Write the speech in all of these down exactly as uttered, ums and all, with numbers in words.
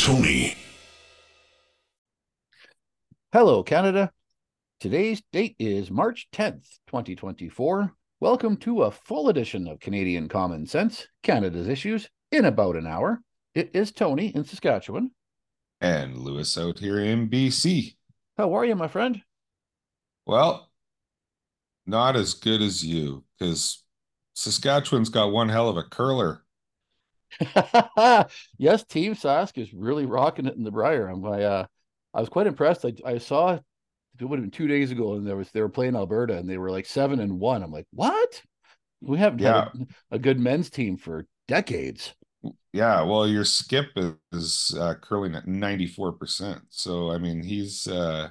Tony. Hello, Canada. Today's date is March tenth, twenty twenty-four. Welcome to a full edition of Canadian Common Sense, Canada's Issues, in about an hour. It is Tony in Saskatchewan. And Lewis out here in B C. How are you, my friend? Well, not as good as you, because Saskatchewan's got one hell of a curler. Yes, Team Sask is really rocking it in the Brier. I'm, I, uh, I was quite impressed. I, I saw it would have been two days ago, and there was they were playing Alberta, and they were like seven and one. I'm like, what? We haven't had Yeah, a, a good men's team for decades. yeah. Well, your skip is uh, curling at ninety-four percent. So, I mean, he's uh,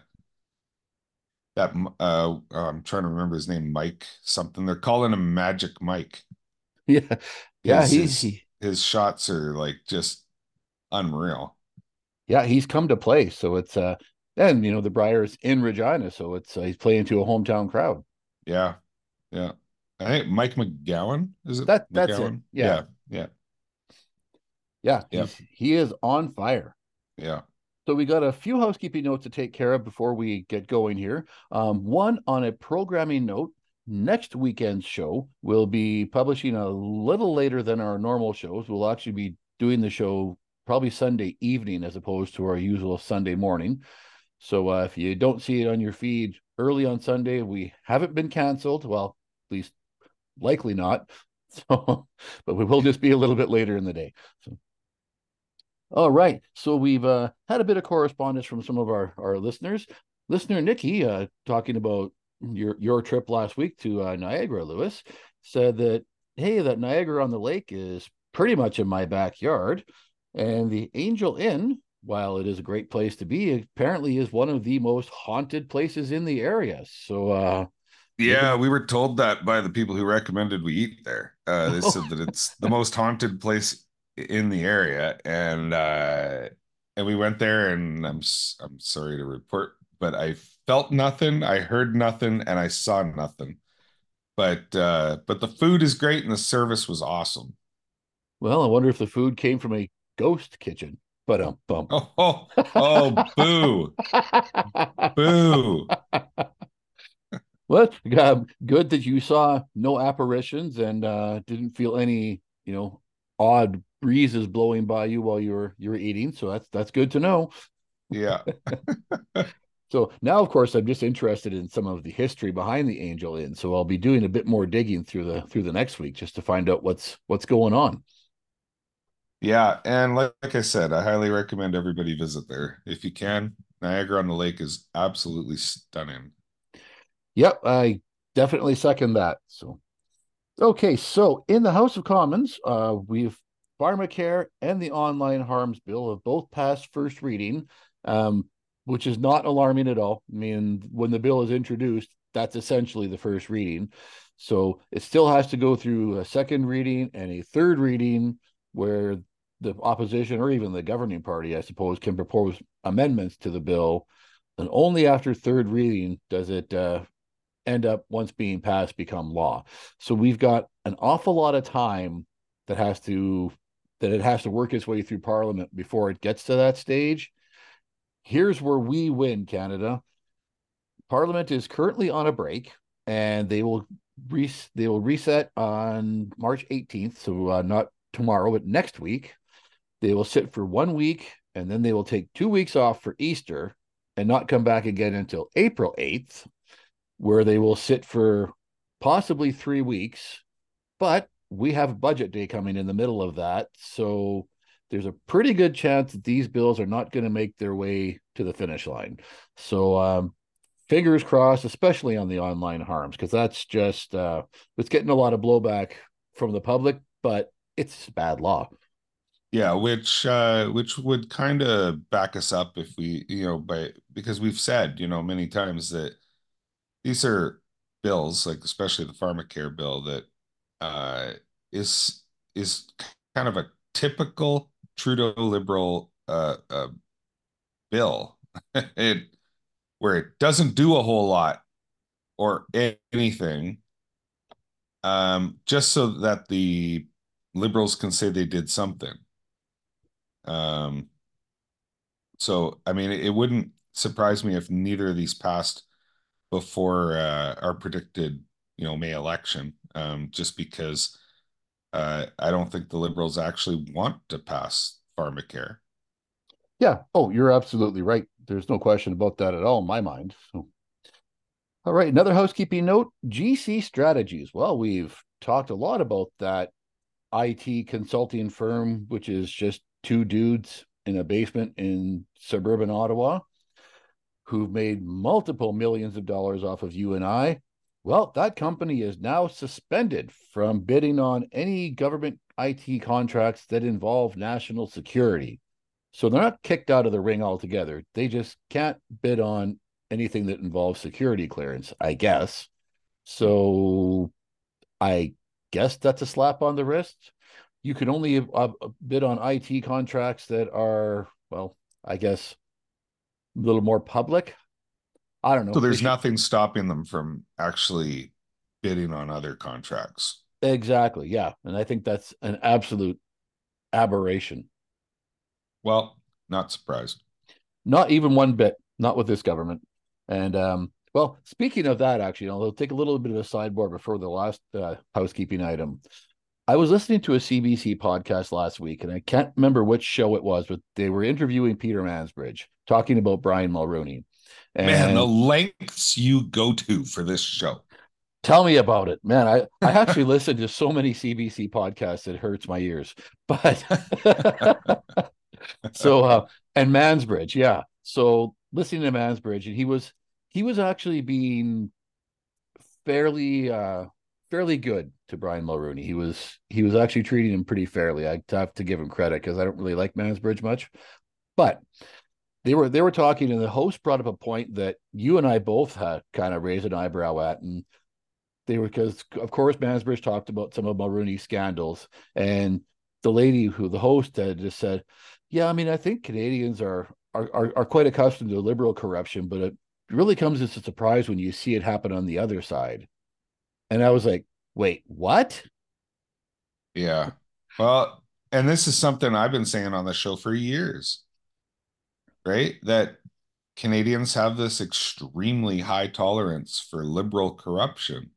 that. Uh, I'm trying to remember his name, Mike something. They're calling him Magic Mike Yeah, yeah, because he, his he his shots are like just unreal. yeah, he's come to play. So it's uh and you know the Briar's in Regina, so it's uh, he's playing to a hometown crowd. Yeah, yeah. I think Mike McGowan, is it That that's it. McGowan? Yeah. Yeah, yeah, Yeah, yeah, he's he is on fire. yeah. So we got a few housekeeping notes to take care of before we get going here. Um, one on a programming note, next weekend's show will be publishing a little later than our normal shows. We'll actually be doing the show probably Sunday evening as opposed to our usual Sunday morning. So uh, if you don't see it on your feed early on Sunday, we haven't been canceled. Well, at least likely not. So, but we will just be a little bit later in the day. So, all right. So we've uh, had a bit of correspondence from some of our our listeners. Listener Nikki, uh, talking about your your trip last week to uh, Niagara, Lewis, said that hey, that Niagara on the Lake is pretty much in my backyard, and the Angel Inn, while it is a great place to be, apparently is one of the most haunted places in the area. So, uh, maybe. Yeah, we were told that by the people who recommended we eat there. Uh, they said that it's the most haunted place in the area, and uh, and we went there, and I'm s- I'm sorry to report, but I felt nothing, I heard nothing, and I saw nothing. But uh, but the food is great, and the service was awesome. Well, I wonder if the food came from a ghost kitchen. But um, bump. Oh oh oh, boo boo. Well, uh, good that you saw no apparitions and uh, didn't feel any, you know, odd breezes blowing by you while you were you were eating. So that's that's good to know. Yeah. So now, of course, I'm just interested in some of the history behind the Angel Inn. So I'll be doing a bit more digging through the through the next week just to find out what's what's going on. Yeah, and like, like I said, I highly recommend everybody visit there if you can. Niagara on the Lake is absolutely stunning. Yep, I definitely second that. So okay, so in the House of Commons, uh, we've Pharmacare and the Online Harms Bill have both passed first reading, um, which is not alarming at all. I mean, when the bill is introduced, that's essentially the first reading. So it still has to go through a second reading and a third reading where the opposition or even the governing party, I suppose, can propose amendments to the bill. And only after third reading does it uh, end up, once being passed, become law. So we've got an awful lot of time that has to that it has to work its way through Parliament before it gets to that stage. Here's where we win, Canada. Parliament is currently on a break, and they will re- they will reset on March eighteenth. So uh, not tomorrow, but next week. They will sit for one week, and then they will take two weeks off for Easter, and not come back again until April eighth, where they will sit for possibly three weeks. But we have budget day coming in the middle of that. So there's a pretty good chance that these bills are not going to make their way to the finish line. So um, fingers crossed, especially on the online harms, because that's just, uh, it's getting a lot of blowback from the public, but it's bad law. Yeah, which uh which would kind of back us up if we, you know, by because we've said, you know, many times that these are bills, like especially the pharmacare bill, that uh is is kind of a typical Trudeau liberal uh, uh bill. It where it doesn't do a whole lot or anything, um, just so that the liberals can say they did something. Um, So, I mean, it, it wouldn't surprise me if neither of these passed before uh, our predicted, you know, May election, um, just because uh, I don't think the Liberals actually want to pass pharmacare. Yeah. Oh, you're absolutely right. There's no question about that at all in my mind. So, all right. Another housekeeping note, G C Strategies. Well, we've talked a lot about that I T consulting firm, which is just two dudes in a basement in suburban Ottawa who've made multiple millions of dollars off of you and I. Well, that company is now suspended from bidding on any government I T contracts that involve national security. So they're not kicked out of the ring altogether. They just can't bid on anything that involves security clearance, I guess. So I guess that's a slap on the wrist. You can only uh, bid on I T contracts that are, well, I guess a little more public. I don't So know. They there's should nothing stopping them from actually bidding on other contracts. exactly, yeah. And I think that's an absolute aberration. Well, not surprised. Not even one bit. Not with this government. And um, well, speaking of that, actually, I'll take a little bit of a sidebar before the last uh, housekeeping item. I was listening to a C B C podcast last week, and I can't remember which show it was, but they were interviewing Peter Mansbridge, talking about Brian Mulroney. Man, the And lengths you go to for this show. tell me about it, man. I, I actually listen to so many C B C podcasts, it hurts my ears. But so, uh, and Mansbridge, yeah. So listening to Mansbridge, and he was, he was actually being fairly, uh, fairly good to Brian Mulroney. He was, he was actually treating him pretty fairly. I have to give him credit because I don't really like Mansbridge much, but they were they were talking, and the host brought up a point that you and I both had kind of raised an eyebrow at, and they were because of course Mansbridge talked about some of Mulroney's scandals, and the lady who the host had just said, "Yeah, I mean, I think Canadians are are are, are quite accustomed to liberal corruption, but it really comes as a surprise when you see it happen on the other side." And I was like, "Wait, what?" Yeah. Well, and this is something I've been saying on the show for years, right? That Canadians have this extremely high tolerance for liberal corruption,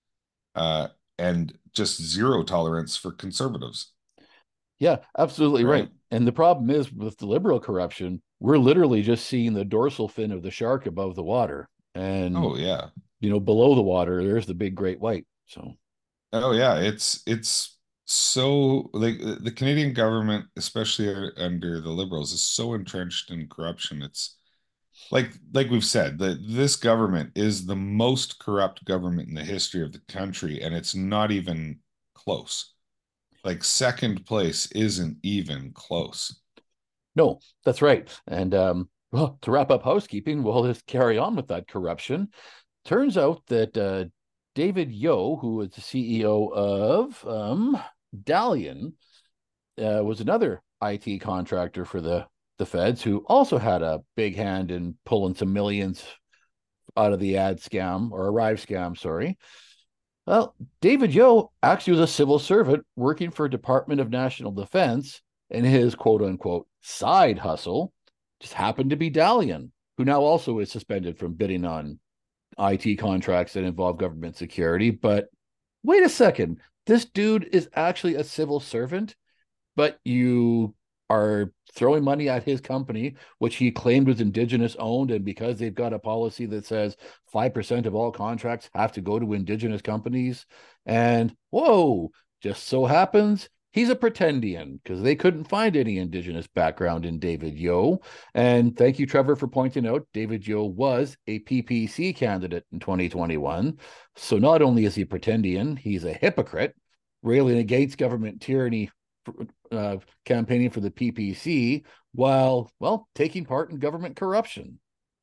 uh, and just zero tolerance for conservatives, Yeah, absolutely right. right? And the problem is with the liberal corruption, we're literally just seeing the dorsal fin of the shark above the water. And Oh yeah. you know, below the water, there's the big great white. So, Oh yeah, it's it's so like the Canadian government, especially under the Liberals, is so entrenched in corruption. It's like like we've said, that this government is the most corrupt government in the history of the country, and it's not even close. Like second place isn't even close. no, that's right. And um, well, to wrap up housekeeping, we'll just carry on with that corruption. Turns out that uh, David Yo, who was the C E O of um, Dalian, uh, was another I T contractor for the the feds who also had a big hand in pulling some millions out of the ad scam or arrive scam, sorry. Well, David Yo actually was a civil servant working for Department of National Defense, and his quote unquote side hustle just happened to be Dalian, who now also is suspended from bidding on I T contracts that involve government security. But wait a second, this dude is actually a civil servant, but you are throwing money at his company, which he claimed was Indigenous owned. And because they've got a policy that says five percent of all contracts have to go to Indigenous companies. And whoa, just so happens he's a pretendian because they couldn't find any Indigenous background in David Yo. And thank you, Trevor, for pointing out David Yo was a P P C candidate in twenty twenty-one. So not only is he pretendian, he's a hypocrite, railing against government tyranny, uh, campaigning for the P P C while, well, taking part in government corruption.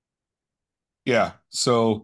Yeah. So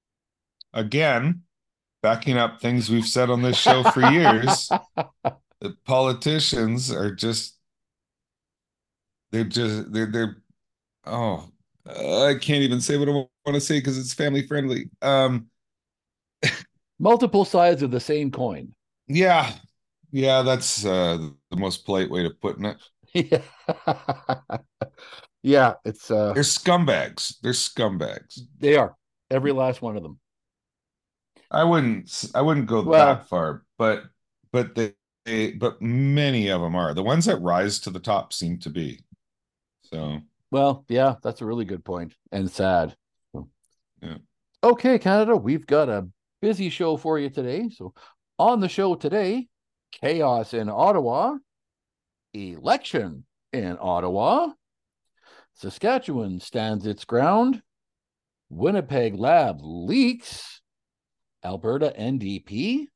again, backing up things we've said on this show for years, the politicians are just they're just they're they're oh I can't even say what I want to say because it's family friendly. Um, Multiple sides of the same coin. yeah, yeah, that's uh, the most polite way to putting it. Yeah. Yeah, it's uh They're scumbags. They're scumbags. they are. Every last one of them. I wouldn't I wouldn't go Well, that far, but but they, they but many of them are. The ones that rise to the top seem to be. So, well, yeah, that's a really good point and sad. yeah. Okay, Canada, we've got a busy show for you today. So, on the show today, chaos in Ottawa, election in Ottawa, Saskatchewan stands its ground, Winnipeg lab leaks, Alberta N D P.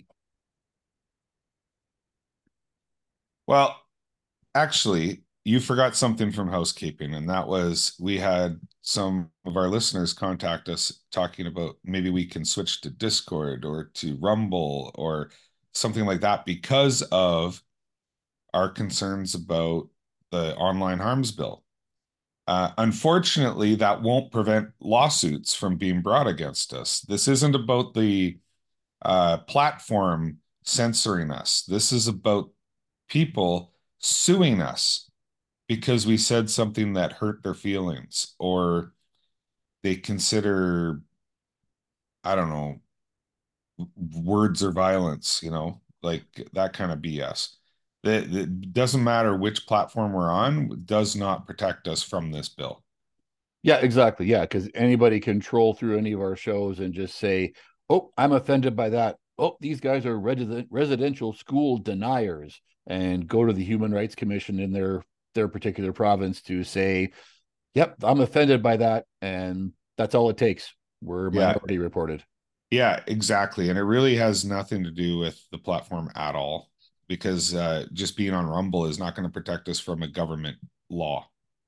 Well, actually, you forgot something from housekeeping, and that was we had some of our listeners contact us talking about maybe we can switch to Discord or to Rumble or something like that because of our concerns about the online harms bill. Uh, unfortunately, that won't prevent lawsuits from being brought against us. This isn't about the uh, platform censoring us. This is about people suing us because we said something that hurt their feelings or they consider, I don't know, words or violence, you know, like that kind of B S. It, it doesn't matter which platform we're on, does not protect us from this bill. Yeah, exactly. Yeah, because anybody can troll through any of our shows and just say, "Oh, I'm offended by that. Oh, these guys are resident residential school deniers," and go to the Human Rights Commission in their their particular province to say, "Yep, I'm offended by that," and that's all it takes. We're Yeah, minority reported. yeah, exactly. And it really has nothing to do with the platform at all because uh, just being on Rumble is not going to protect us from a government law.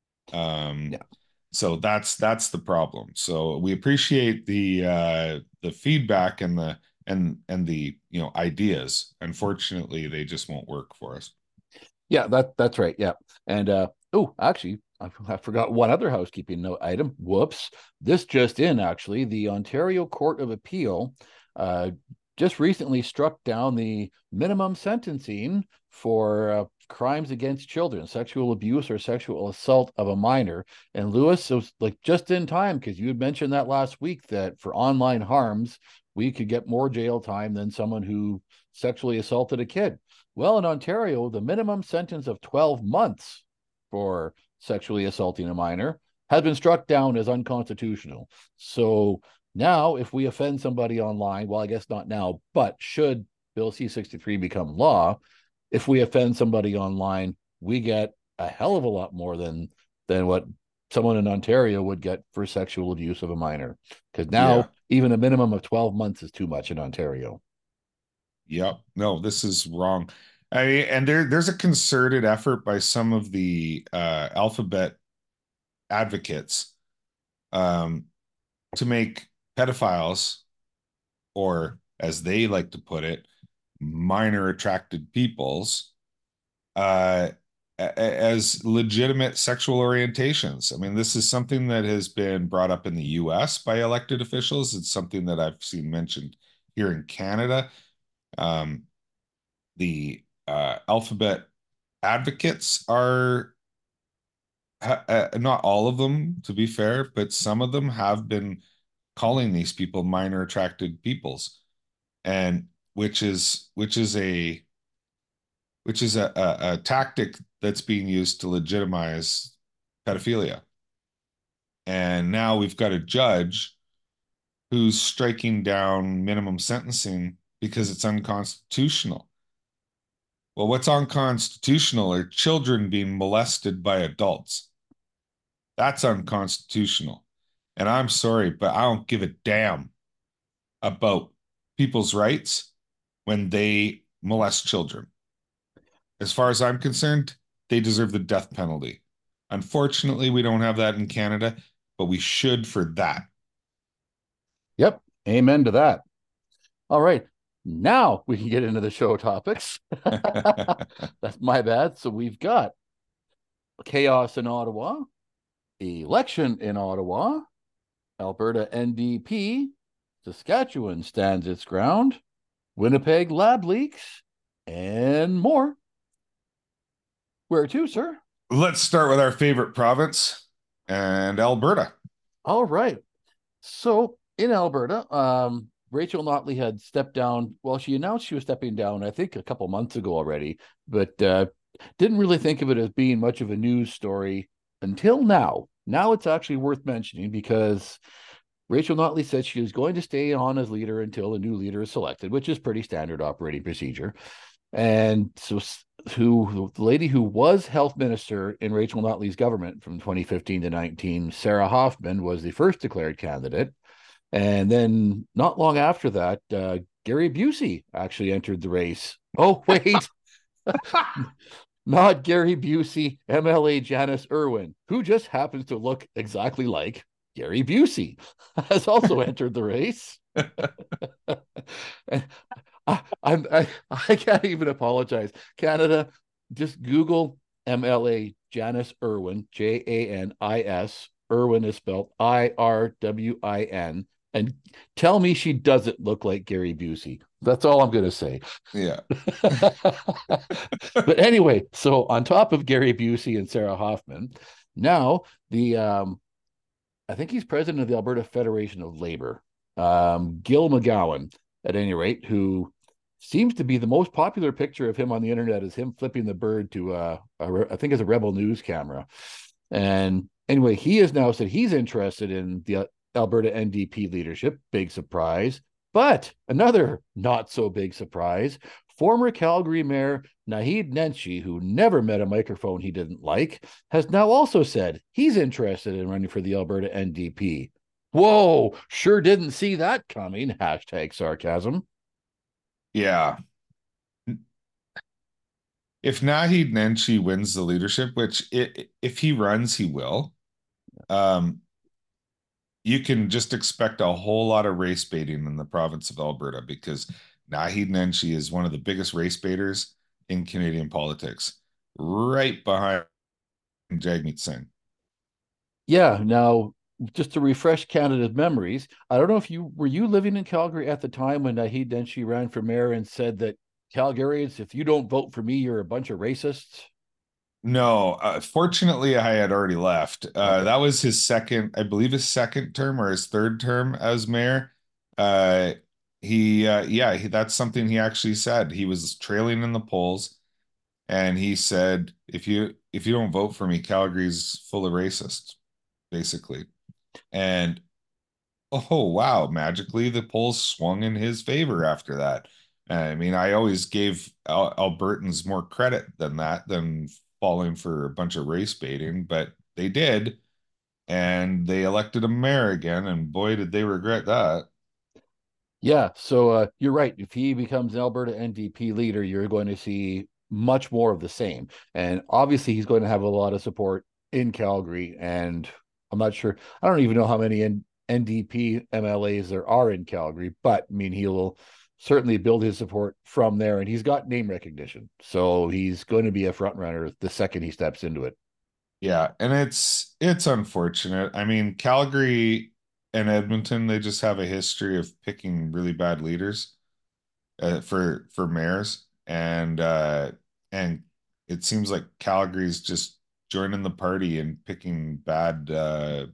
Um, Yeah. so that's that's the problem. So we appreciate the uh, the feedback and the and and the you know ideas. Unfortunately, they just won't work for us. Yeah, that that's right. Yeah. And uh oh, actually, I, I forgot one other housekeeping note item. Whoops. This just in, actually, the Ontario Court of Appeal uh just recently struck down the minimum sentencing for uh, crimes against children, sexual abuse or sexual assault of a minor. And Lewis, it was like just in time because you had mentioned that last week that for online harms, we could get more jail time than someone who sexually assaulted a kid. Well, in Ontario, the minimum sentence of twelve months for sexually assaulting a minor has been struck down as unconstitutional. So now, if we offend somebody online, well, I guess not now, but should Bill C sixty-three become law, if we offend somebody online, we get a hell of a lot more than than what someone in Ontario would get for sexual abuse of a minor. Because now, Yeah. even a minimum of twelve months is too much in Ontario. Yep. No, this is wrong. I and there there's a concerted effort by some of the uh, alphabet advocates um, to make pedophiles, or as they like to put it, minor attracted peoples, uh, as legitimate sexual orientations. I mean, this is something that has been brought up in the U S by elected officials. It's something that I've seen mentioned here in Canada. Um, the uh, alphabet advocates are uh, not all of them, to be fair, but some of them have been calling these people minor attracted peoples, and which is which is a which is a, a, a tactic that's being used to legitimize pedophilia. And now we've got a judge who's striking down minimum sentencing because it's unconstitutional. Well, what's unconstitutional are children being molested by adults. That's unconstitutional. And I'm sorry, but I don't give a damn about people's rights when they molest children. As far as I'm concerned, they deserve the death penalty. Unfortunately, we don't have that in Canada, but we should for that. Yep. Amen to that. All right. Now we can get into the show topics. That's my bad. So we've got chaos in Ottawa, election in Ottawa, Alberta N D P, Saskatchewan stands its ground, Winnipeg lab leaks, and more. Where to, sir? Let's start with our favorite province and Alberta. All right. So in Alberta, um, Rachel Notley had stepped down. Well, she announced she was stepping down, I think, a couple months ago already, but uh, didn't really think of it as being much of a news story until now. Now it's actually worth mentioning because Rachel Notley said she is going to stay on as leader until a new leader is selected, which is pretty standard operating procedure. And so, who the lady who was health minister in Rachel Notley's government from twenty fifteen to nineteen, Sarah Hoffman, was the first declared candidate. And then not long after that, uh, Gary Busey actually entered the race. Oh, wait, not Gary Busey, M L A Janice Irwin, who just happens to look exactly like Gary Busey, has also entered the race. And I, I'm, I, I can't even apologize. Canada, just Google M L A Janice Irwin, J A N I S. Irwin is spelled I R W I N. And tell me she doesn't look like Gary Busey. That's all I'm going to say. Yeah. But anyway, so on top of Gary Busey and Sarah Hoffman, now the um, I think he's president of the Alberta Federation of Labor, um, Gil McGowan, at any rate, who seems to be the most popular picture of him on the internet is him flipping the bird to, uh, a, I think it's a Rebel News camera. And anyway, he has now said he's interested in the Alberta N D P leadership. Big surprise. But another not so big surprise, former Calgary Mayor Naheed Nenshi, who never met a microphone he didn't like, has now also said he's interested in running for the Alberta N D P. Whoa, sure didn't see that coming. Hashtag sarcasm. Yeah. If Naheed Nenshi wins the leadership, which it, if he runs, he will, um, you can just expect a whole lot of race baiting in the province of Alberta because Naheed Nenshi is one of the biggest race baiters in Canadian politics, right behind Jagmeet Singh. Yeah, now just to refresh Canada's memories, I don't know if you were you living in Calgary at the time when Naheed Nenshi ran for mayor and said that Calgarians, if you don't vote for me, you're a bunch of racists. No, uh, fortunately, I had already left. Uh, Okay. that was his second, I believe, his second term or his third term as mayor. Uh, he, uh, yeah, he, that's something he actually said. He was trailing in the polls, and he said, "If you if you don't vote for me, Calgary's full of racists," basically. And oh wow, magically the polls swung in his favor after that. I mean, I always gave Al Albertans more credit than that, than falling for a bunch of race baiting, but they did, and they elected a mayor again, and boy, did they regret that. Yeah, so uh, you're right. If he becomes an Alberta N D P leader, you're going to see much more of the same. And obviously, he's going to have a lot of support in Calgary. And I'm not sure, I don't even know how many N- NDP M L As there are in Calgary, but I mean, he will certainly build his support from there. And he's got name recognition. So he's going to be a front runner the second he steps into it. Yeah, and it's it's unfortunate. I mean, Calgary and Edmonton, they just have a history of picking really bad leaders uh, for for mayors, and uh, and it seems like Calgary's just joining the party and picking bad uh,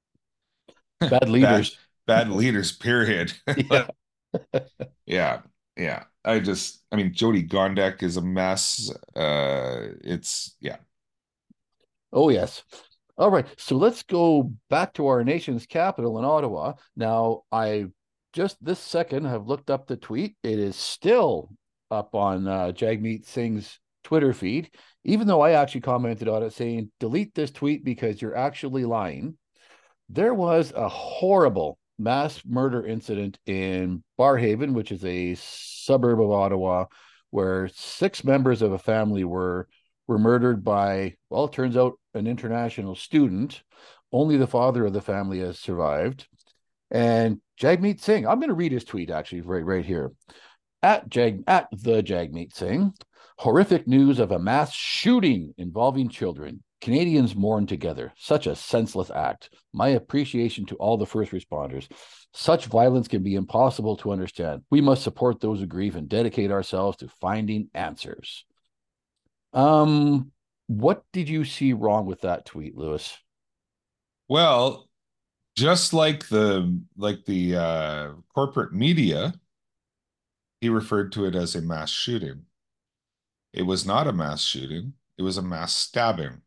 Bad bad leaders. bad leaders. Period. Yeah. Yeah, yeah. I just, I mean, Jody Gondek is a mess. Uh, it's yeah, Oh, yes. All right. So let's go back to our nation's capital in Ottawa. Now, I just this second have looked up the tweet. It is still up on uh, Jagmeet Singh's Twitter feed, even though I actually commented on it saying, delete this tweet because you're actually lying. There was a horrible mass murder incident in Barhaven, which is a suburb of Ottawa, where six members of a family were were murdered by, well, it turns out an international student. Only the father of the family has survived. And Jagmeet Singh, I'm going to read his tweet actually right, right here. At Jag at the Jagmeet Singh, horrific news of a mass shooting involving children. Canadians mourn together. Such a senseless act. My appreciation to all the first responders. Such violence can be impossible to understand. We must support those who grieve and dedicate ourselves to finding answers. Um, What did you see wrong with that tweet, Lewis? Well, just like the like the uh, corporate media, he referred to it as a mass shooting. It was not a mass shooting. It was a mass stabbing.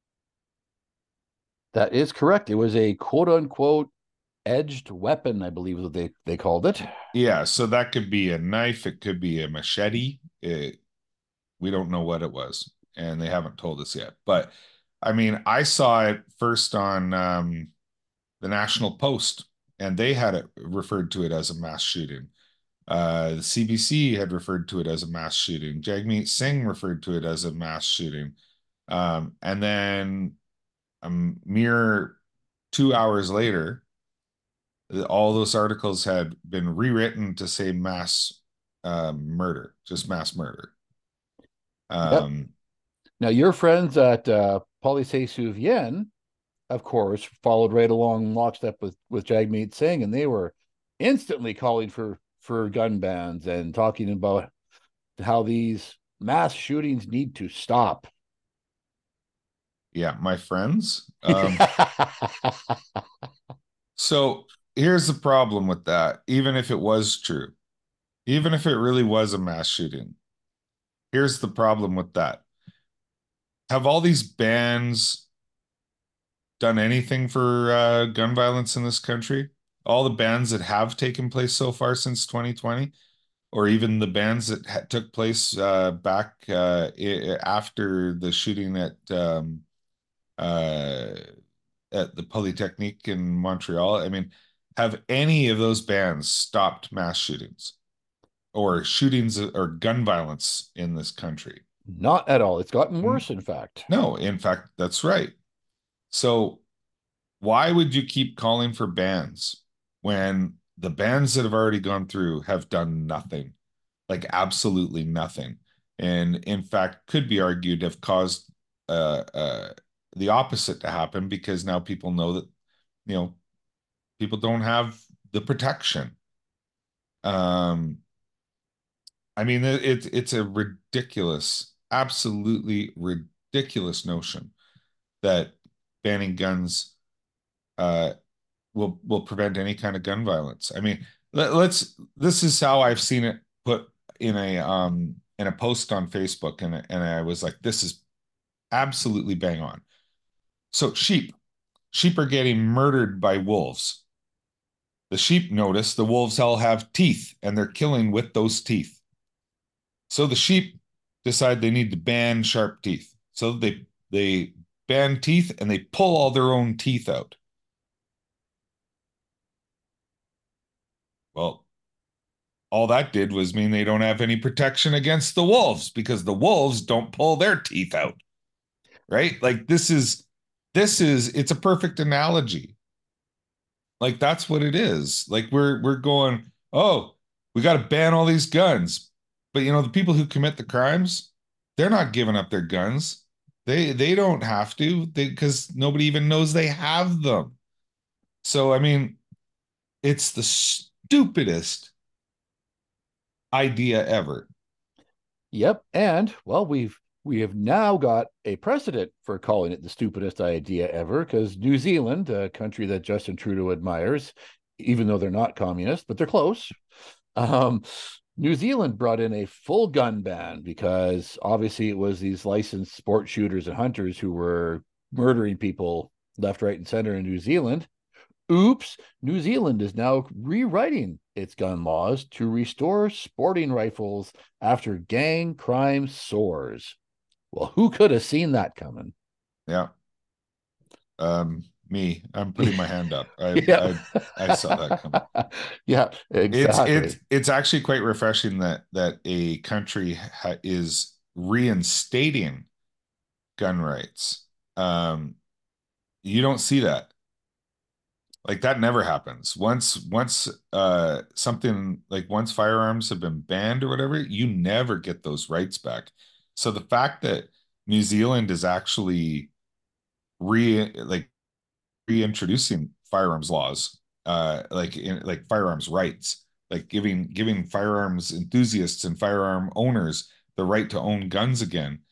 That is correct. It was a quote unquote edged weapon, I believe is what they, they called it. Yeah, so that could be a knife, it could be a machete. It, we don't know what it was, and they haven't told us yet. But I mean, I saw it first on um, the National Post, and they had it referred to it as a mass shooting. Uh, the C B C had referred to it as a mass shooting. Jagmeet Singh referred to it as a mass shooting. Um, and then a mere two hours later, all those articles had been rewritten to say mass uh, murder, just mass murder. Yep. Um, Now, your friends at uh, Police Souvien, of course, followed right along lockstep with, with Jagmeet Singh, and they were instantly calling for, for gun bans and talking about how these mass shootings need to stop. yeah, my friends. Um, so here's the problem with that. Even if it was true, even if it really was a mass shooting, here's the problem with that. Have all these bans done anything for uh, gun violence in this country? All the bans that have taken place so far since twenty twenty, or even the bans that ha- took place uh, back uh, I- after the shooting at um, uh, at the Polytechnique in Montreal. I mean, have any of those bans stopped mass shootings or shootings or gun violence in this country? Not at all. It's gotten worse, in fact. No, in fact, that's right. So why would you keep calling for bans when the bans that have already gone through have done nothing? Like absolutely nothing. And in fact, could be argued have caused uh, uh, the opposite to happen because now people know that, you know, people don't have the protection. Um, I mean, it, it's it's a ridiculous, absolutely ridiculous notion that banning guns uh, will will prevent any kind of gun violence. I mean, let, let's. This is how I've seen it put in a um in a post on Facebook, and and I was like, this is absolutely bang on. So sheep, sheep are getting murdered by wolves. The sheep notice the wolves all have teeth, and they're killing with those teeth. So the sheep decide they need to ban sharp teeth. So they they ban teeth and they pull all their own teeth out. Well, all that did was mean they don't have any protection against the wolves because the wolves don't pull their teeth out, right? Like this is this is it's a perfect analogy. Like that's what it is. Like we're we're going, "Oh, we got to ban all these guns." But you know, the people who commit the crimes, they're not giving up their guns. They they don't have to they because nobody even knows they have them. So I mean, it's the stupidest idea ever. Yep. And well, we've we have now got a precedent for calling it the stupidest idea ever, because New Zealand, a country that Justin Trudeau admires, even though they're not communist, but they're close. Um, New Zealand brought in a full gun ban because obviously it was these licensed sport shooters and hunters who were murdering people left, right, and center in New Zealand. Oops, New Zealand is now rewriting its gun laws to restore sporting rifles after gang crime soars. Well, who could have seen that coming? Yeah. Um, me, I'm putting my hand up. I Yeah. I I saw that coming. Yeah, It's it's exactly. it's actually quite refreshing that that a country ha is reinstating gun rights. Um, you don't see that. Like that never happens. Once once uh something like once firearms have been banned or whatever, you never get those rights back. So the fact that New Zealand is actually re like reintroducing firearms laws, uh, like in, like firearms rights, like giving giving firearms enthusiasts and firearm owners the right to own guns again.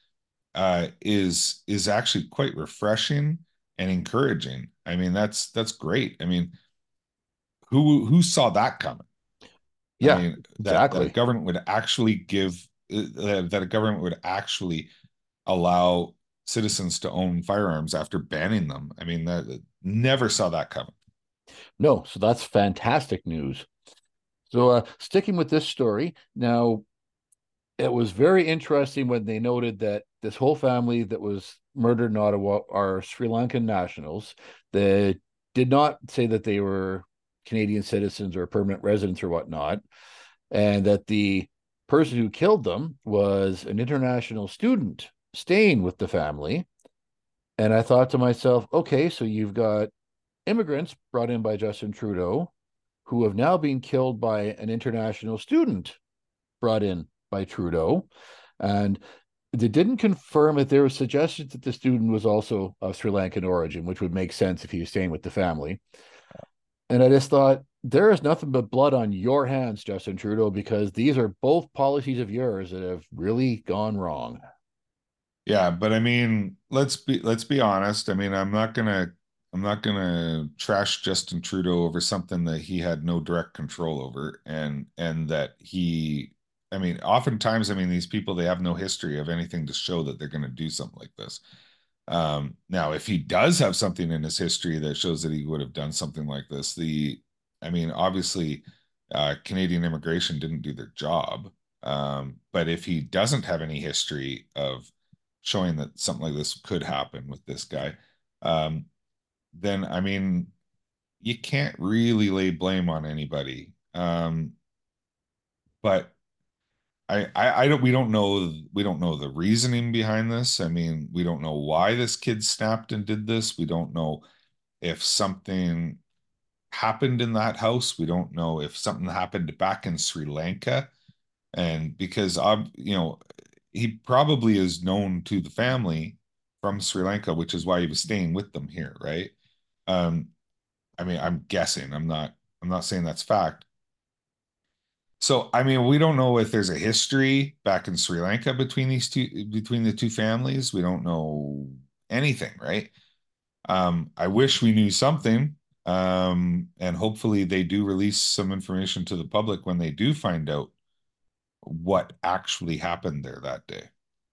uh, is is actually quite refreshing and encouraging. I mean, that's that's great. I mean, who who saw that coming? I Yeah, mean, that that a exactly. government would actually give uh, that a government would actually allow citizens to own firearms after banning them. I mean, that never saw that coming. No, so that's fantastic news. So, uh, sticking with this story, now it was very interesting when they noted that this whole family that was murdered in Ottawa are Sri Lankan nationals. They did not say that they were Canadian citizens or permanent residents or whatnot, and that the person who killed them was an international student staying with the family. And I thought to myself, okay, so you've got immigrants brought in by Justin Trudeau who have now been killed by an international student brought in by Trudeau. And they didn't confirm that there was suggestions that the student was also of Sri Lankan origin, which would make sense if he was staying with the family. And I just thought, there is nothing but blood on your hands, Justin Trudeau, because these are both policies of yours that have really gone wrong. Yeah, but I mean, let's be let's be honest. I mean, I'm not gonna I'm not gonna trash Justin Trudeau over something that he had no direct control over, and and that he, I mean, oftentimes, I mean, these people they have no history of anything to show that they're gonna do something like this. Um, now, if he does have something in his history that shows that he would have done something like this, the, I mean, obviously, uh, Canadian immigration didn't do their job. Um, but if he doesn't have any history of showing that something like this could happen with this guy, um, then I mean, you can't really lay blame on anybody. Um, but I, I, I don't, we don't know, we don't know the reasoning behind this. I mean, we don't know why this kid snapped and did this. We don't know if something happened in that house. We don't know if something happened back in Sri Lanka. And because of, you know, he probably is known to the family from Sri Lanka, which is why he was staying with them here, right? Um, I mean, I'm guessing. I'm not, I'm not saying that's fact. So, I mean, we don't know if there's a history back in Sri Lanka between these two, between the two families. We don't know anything, right? Um, I wish we knew something. Um, and hopefully they do release some information to the public when they do find out what actually happened there that day.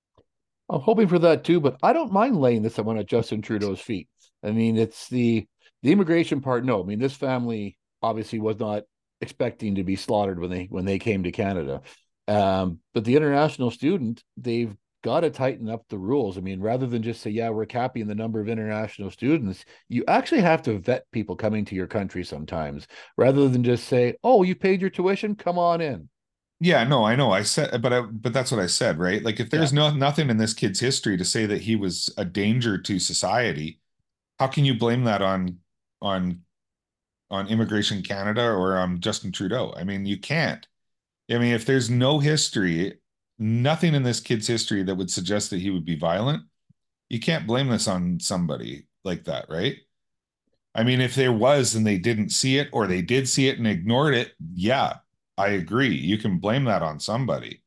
I'm hoping for that too, but I don't mind laying this one at Justin Trudeau's feet. I mean, it's the the immigration part. No, I mean this family obviously was not expecting to be slaughtered when they when they came to Canada. Um, but the international student, they've got to tighten up the rules. I mean, rather than just say, yeah, we're capping the number of international students, you actually have to vet people coming to your country sometimes, rather than just say, oh, you paid your tuition, come on in. Yeah, no, I know. I said, but I, but that's what I said, right? Like, if Yeah. there's no nothing in this kid's history to say that he was a danger to society, how can you blame that on on on Immigration Canada or on Justin Trudeau? I mean, you can't. I mean, if there's no history, nothing in this kid's history that would suggest that he would be violent, you can't blame this on somebody like that, right? I mean, if there was and they didn't see it or they did see it and ignored it, yeah, I agree. You can blame that on somebody.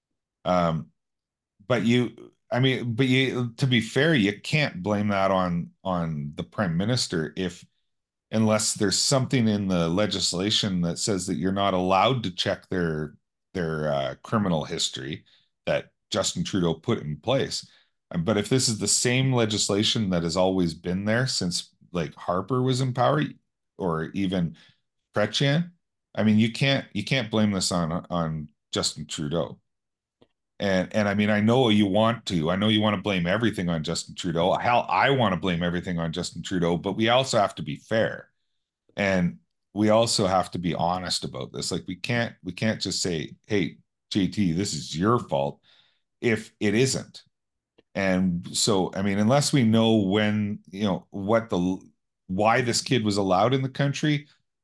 Um, but you, I mean, but you, to be fair, you can't blame that on on the prime minister if unless there's something in the legislation that says that you're not allowed to check their their uh, criminal history that Justin Trudeau put in place. Um, But if this is the same legislation that has always been there since like Harper was in power, or even Chrétien, I mean, you can't you can't blame this on on Justin Trudeau. And and I mean, I know you want to. I know you want to blame everything on Justin Trudeau. Hell, I want to blame everything on Justin Trudeau, but we also have to be fair. And we also have to be honest about this. Like we can't we can't just say, "Hey, J T, this is your fault," if it isn't. And so, I mean, unless we know when, you know, what the why this kid was allowed in the country,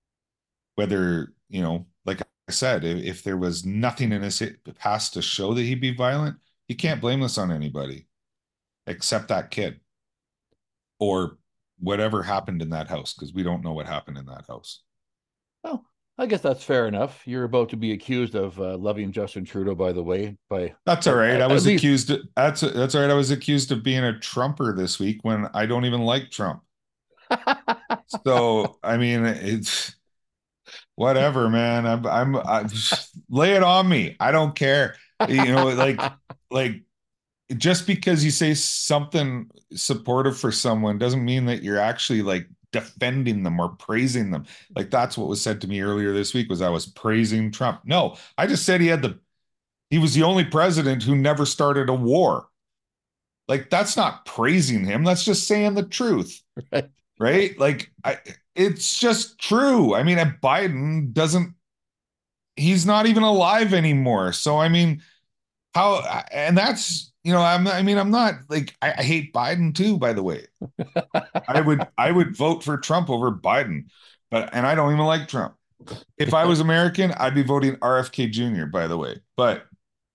whether, you know, like I said, if, if there was nothing in his past to show that he'd be violent, you can't blame this on anybody except that kid or whatever happened in that house because we don't know what happened in that house. Oh. I guess that's fair enough. You're about to be accused of uh, loving Justin Trudeau, by the way, by That's all at, right. I at, at was least. accused. That's that's all right. I was accused of being a Trumper this week when I don't even like Trump. So I mean, it's whatever, man. I'm I'm I, lay it on me. I don't care. You know, like like just because you say something supportive for someone doesn't mean that you're actually like defending them or praising them. Like that's what was said to me earlier this week was I was praising Trump. No, I just said he had the he was the only president who never started a war. Like that's not praising him. That's just saying the truth, Right. right? Like I it's just true. I mean, Biden doesn't he's not even alive anymore. So I mean, how and that's you know I'm I mean I'm not like I, I hate Biden too, by the way. I would I would vote for Trump over Biden, but and I don't even like Trump. If I was American, I'd be voting R F K Junior, by the way. But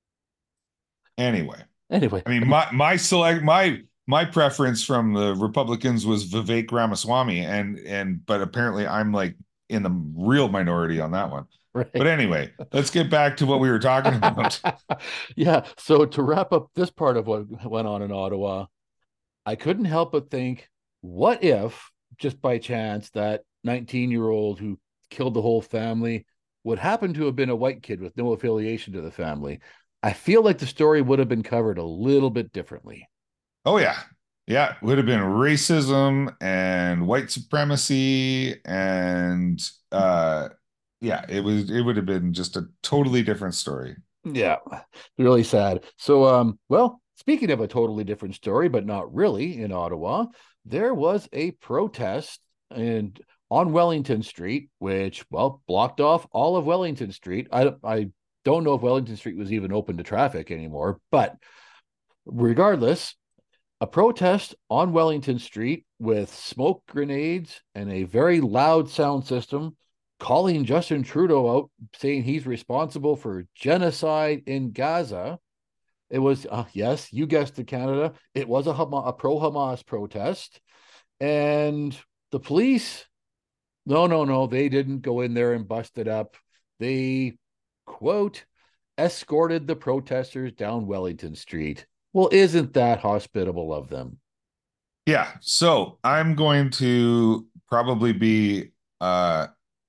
anyway, Anyway, I mean my my select my my preference from the Republicans was Vivek Ramaswamy, and and but apparently I'm like in the real minority on that one. But right. anyway, let's get back to what we were talking about. Yeah. So to wrap up this part of what went on in Ottawa, I couldn't help but think, what if, just by chance, that nineteen year old who killed the whole family would happen to have been a white kid with no affiliation to the family? I feel like the story would have been covered a little bit differently. Oh yeah. Yeah, it would have been racism and white supremacy and uh yeah, it was it would have been just a totally different story. Yeah, really sad. So, um, well, speaking of a totally different story, but not really, in Ottawa, there was a protest and on Wellington Street, which, well, blocked off all of Wellington Street. I I don't know if Wellington Street was even open to traffic anymore, but regardless, a protest on Wellington Street with smoke grenades and a very loud sound system, calling Justin Trudeau out, saying he's responsible for genocide in Gaza. It was, uh, yes, you guessed it, Canada. It was a, a pro Hamas protest. And the police, no, no, no, they didn't go in there and bust it up. They, quote, escorted the protesters down Wellington Street. Well, isn't that hospitable of them? Yeah, so I'm going to probably be uh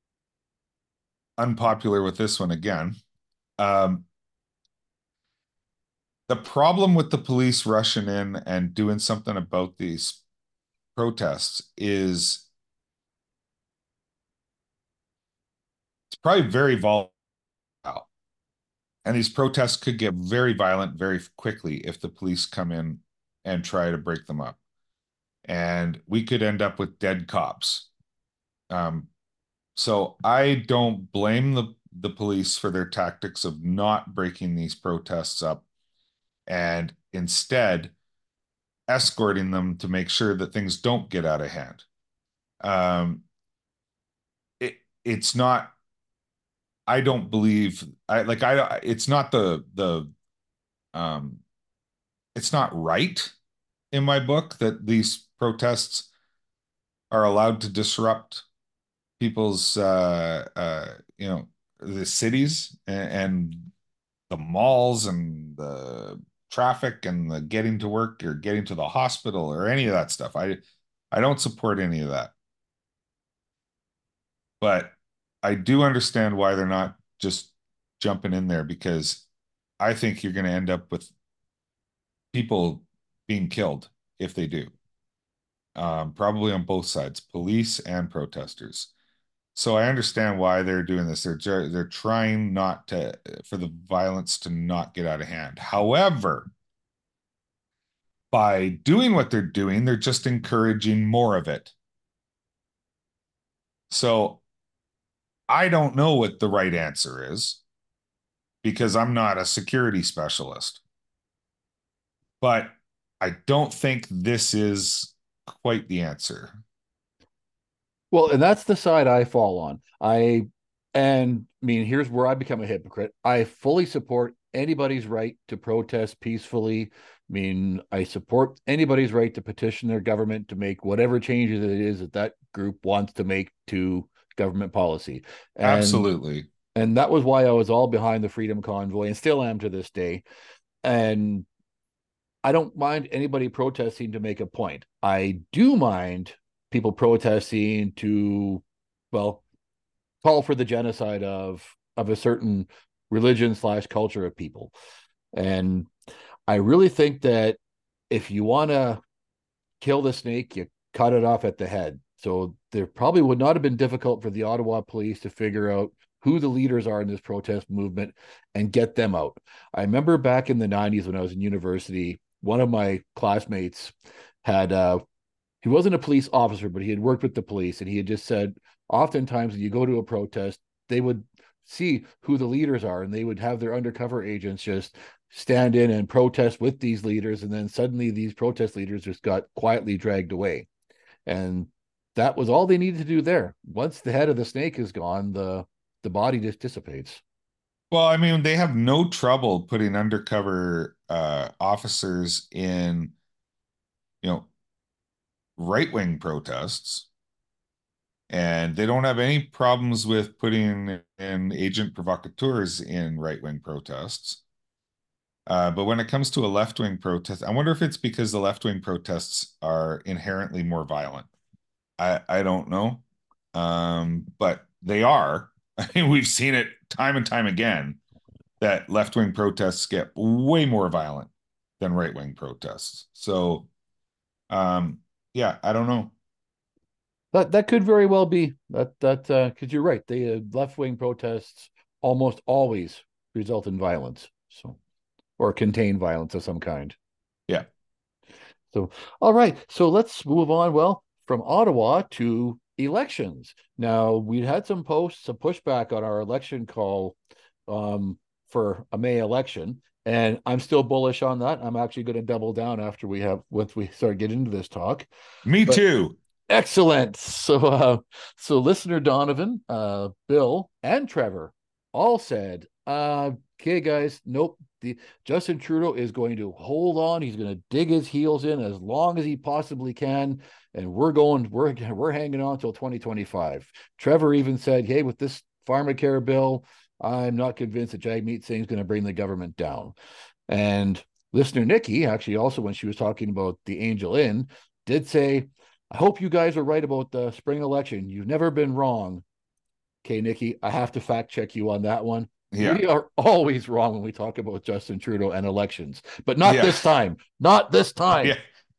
unpopular with this one again. Um the problem with the police rushing in and doing something about these protests is it's probably very volatile. And these protests could get very violent very quickly if the police come in and try to break them up. And we could end up with dead cops. Um, so I don't blame the, the police for their tactics of not breaking these protests up and instead escorting them to make sure that things don't get out of hand. Um, it, it's not, I don't believe, I like, I, it's not the, the, um, it's not right in my book that these protests are allowed to disrupt people's uh uh you know the cities and, and the malls and the traffic and the getting to work or getting to the hospital or any of that stuff. I I don't support any of that. But I do understand why they're not just jumping in there because I think you're going to end up with people being killed if they do. Um, probably on both sides, police and protesters. So I understand why they're doing this. They're they're trying not to for the violence to not get out of hand. However, by doing what they're doing, they're just encouraging more of it. So I don't know what the right answer is because I'm not a security specialist. But I don't think this is quite the answer. Well, and that's the side I fall on. I, and I mean, here's where I become a hypocrite. I fully support anybody's right to protest peacefully. I mean, I support anybody's right to petition their government to make whatever changes it is that that group wants to make to government policy. And Absolutely. and that was why I was all behind the Freedom Convoy and still am to this day. And I don't mind anybody protesting to make a point. I do mind people protesting to, well, call for the genocide of of a certain religion slash culture of people. And I really think that if you want to kill the snake, you cut it off at the head. So there probably would not have been difficult for the Ottawa police to figure out who the leaders are in this protest movement and get them out. I remember back in the nineties when I was in university, one of my classmates had uh he wasn't a police officer, but he had worked with the police, and he had just said oftentimes when you go to a protest, they would see who the leaders are and they would have their undercover agents just stand in and protest with these leaders, and then suddenly these protest leaders just got quietly dragged away. And that was all they needed to do there. Once the head of the snake is gone, the the body just dissipates. Well, I mean, they have no trouble putting undercover uh, officers in, you know, right-wing protests, and they don't have any problems with putting in agent provocateurs in right-wing protests. Uh, but when it comes to a left-wing protest, I wonder if it's because the left-wing protests are inherently more violent. I I don't know, um, but they are. I mean, we've seen it time and time again that left-wing protests get way more violent than right-wing protests. So, um, yeah, I don't know. That that could very well be that that uh because you're right. The uh, left wing protests almost always result in violence, so or contain violence of some kind. Yeah. So, all right. So let's move on. Well, from Ottawa to elections. Now, we had some posts, some pushback on our election call um, for a May election, and I'm still bullish on that. I'm actually going to double down after we have once we start getting into this talk. Me But too. excellent. So, uh, so listener Donovan, uh, Bill, and Trevor all said, uh, "Okay, guys, nope. The Justin Trudeau is going to hold on. He's going to dig his heels in as long as he possibly can, and we're going. We're we're hanging on until twenty twenty-five." Trevor even said, "Hey, with this pharmacare bill, I'm not convinced that Jagmeet Singh is going to bring the government down." And listener Nikki, actually, also when she was talking about the Angel Inn, did say, "I hope you guys are right about the spring election. You've never been wrong." Okay, Nikki, I have to fact check you on that one. Yeah. We are always wrong when we talk about Justin Trudeau and elections, but not Yeah. this time. Not this Yeah. time.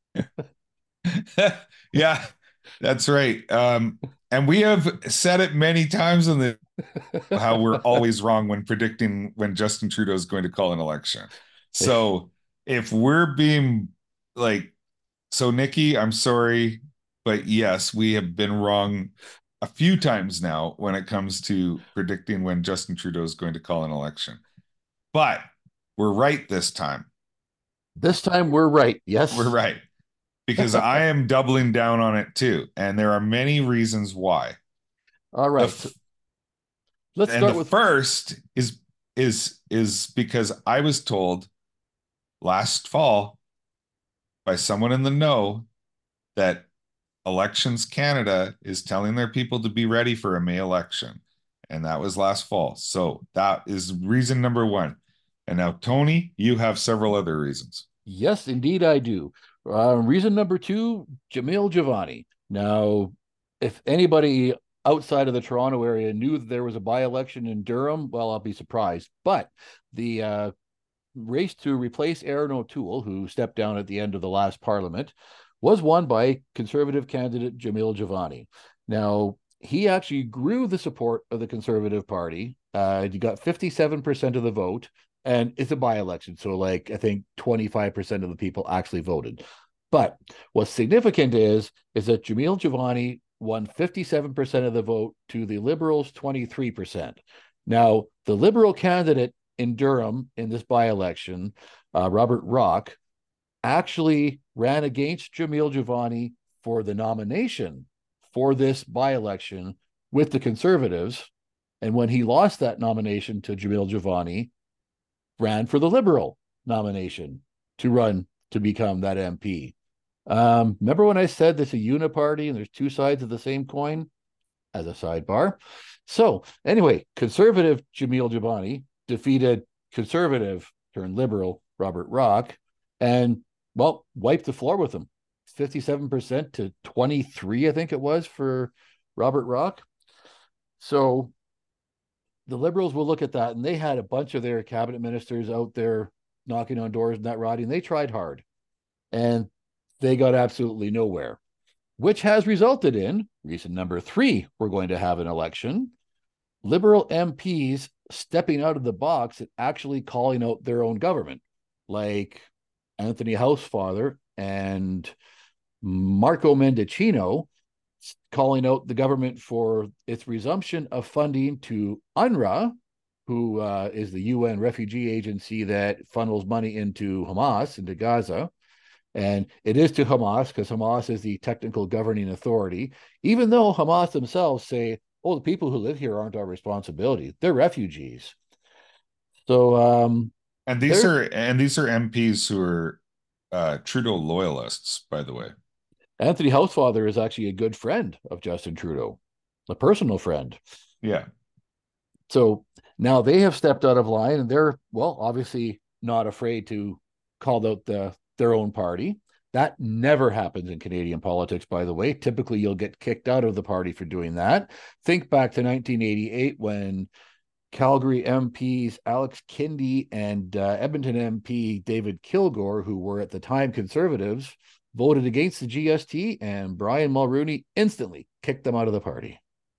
Yeah. That's right. Um, and we have said it many times on the how we're always wrong when predicting when Justin Trudeau is going to call an election. So if we're being like, so Nikki, I'm sorry, but yes, we have been wrong a few times now when it comes to predicting when Justin Trudeau is going to call an election. But we're right this time. This time we're right. We're Yes. right because I am doubling down on it too. And there are many reasons why. All The right. So f- let's and the start with first is is is because I was told last fall by someone in the know that Elections Canada is telling their people to be ready for a May election. And that was last fall. So that is reason number one. And now, Tony, you have several other reasons. yes, indeed, I do. Uh, reason number two, Jamil Giovanni. Now, if anybody outside of the Toronto area knew that there was a by election in Durham, well, I'll be surprised. But the uh, race to replace Aaron O'Toole, who stepped down at the end of the last parliament, was won by Conservative candidate Jamil Giovanni. Now, he actually grew the support of the Conservative Party. Uh, he got fifty-seven percent of the vote, and it's a by election. So, like, I think twenty-five percent of the people actually voted. But what's significant is, is that Jamil Giovanni won fifty-seven percent of the vote to the Liberals' twenty-three percent. Now, the Liberal candidate in Durham in this by election, uh, Robert Rock, actually ran against Jamil Giovanni for the nomination for this by election with the Conservatives. And when he lost that nomination to Jamil Giovanni, ran for the Liberal nomination to run to become that M P. Um, remember when I said there's a uniparty and there's two sides of the same coin? as a sidebar. So, anyway, conservative Jamil Jabani defeated conservative turned liberal Robert Rock and, well, wiped the floor with him. fifty-seven percent to twenty-three, I think it was, for Robert Rock. So the liberals will look at that, and they had a bunch of their cabinet ministers out there knocking on doors and that rotting. They tried hard and they got absolutely nowhere, which has resulted in reason number three: we're going to have an election. Liberal M Ps stepping out of the box and actually calling out their own government, like Anthony Housefather and Marco Mendicino, calling out the government for its resumption of funding to UNRWA, who uh, is the U N refugee agency that funnels money into Hamas, into Gaza. And it is to Hamas because Hamas is the technical governing authority, even though Hamas themselves say, oh, the people who live here aren't our responsibility. They're refugees. So um, And these are and these are M Ps who are uh, Trudeau loyalists, by the way. Anthony Housefather is actually a good friend of Justin Trudeau, a personal friend. Yeah. So now they have stepped out of line, and they're, well, obviously not afraid to call out the their own party. That never happens in Canadian politics, by the way. Typically, you'll get kicked out of the party for doing that. Think back to nineteen eighty-eight when Calgary M Ps Alex Kindi and uh, Edmonton M P David Kilgour, who were at the time Conservatives, voted against the G S T, and Brian Mulroney instantly kicked them out of the party.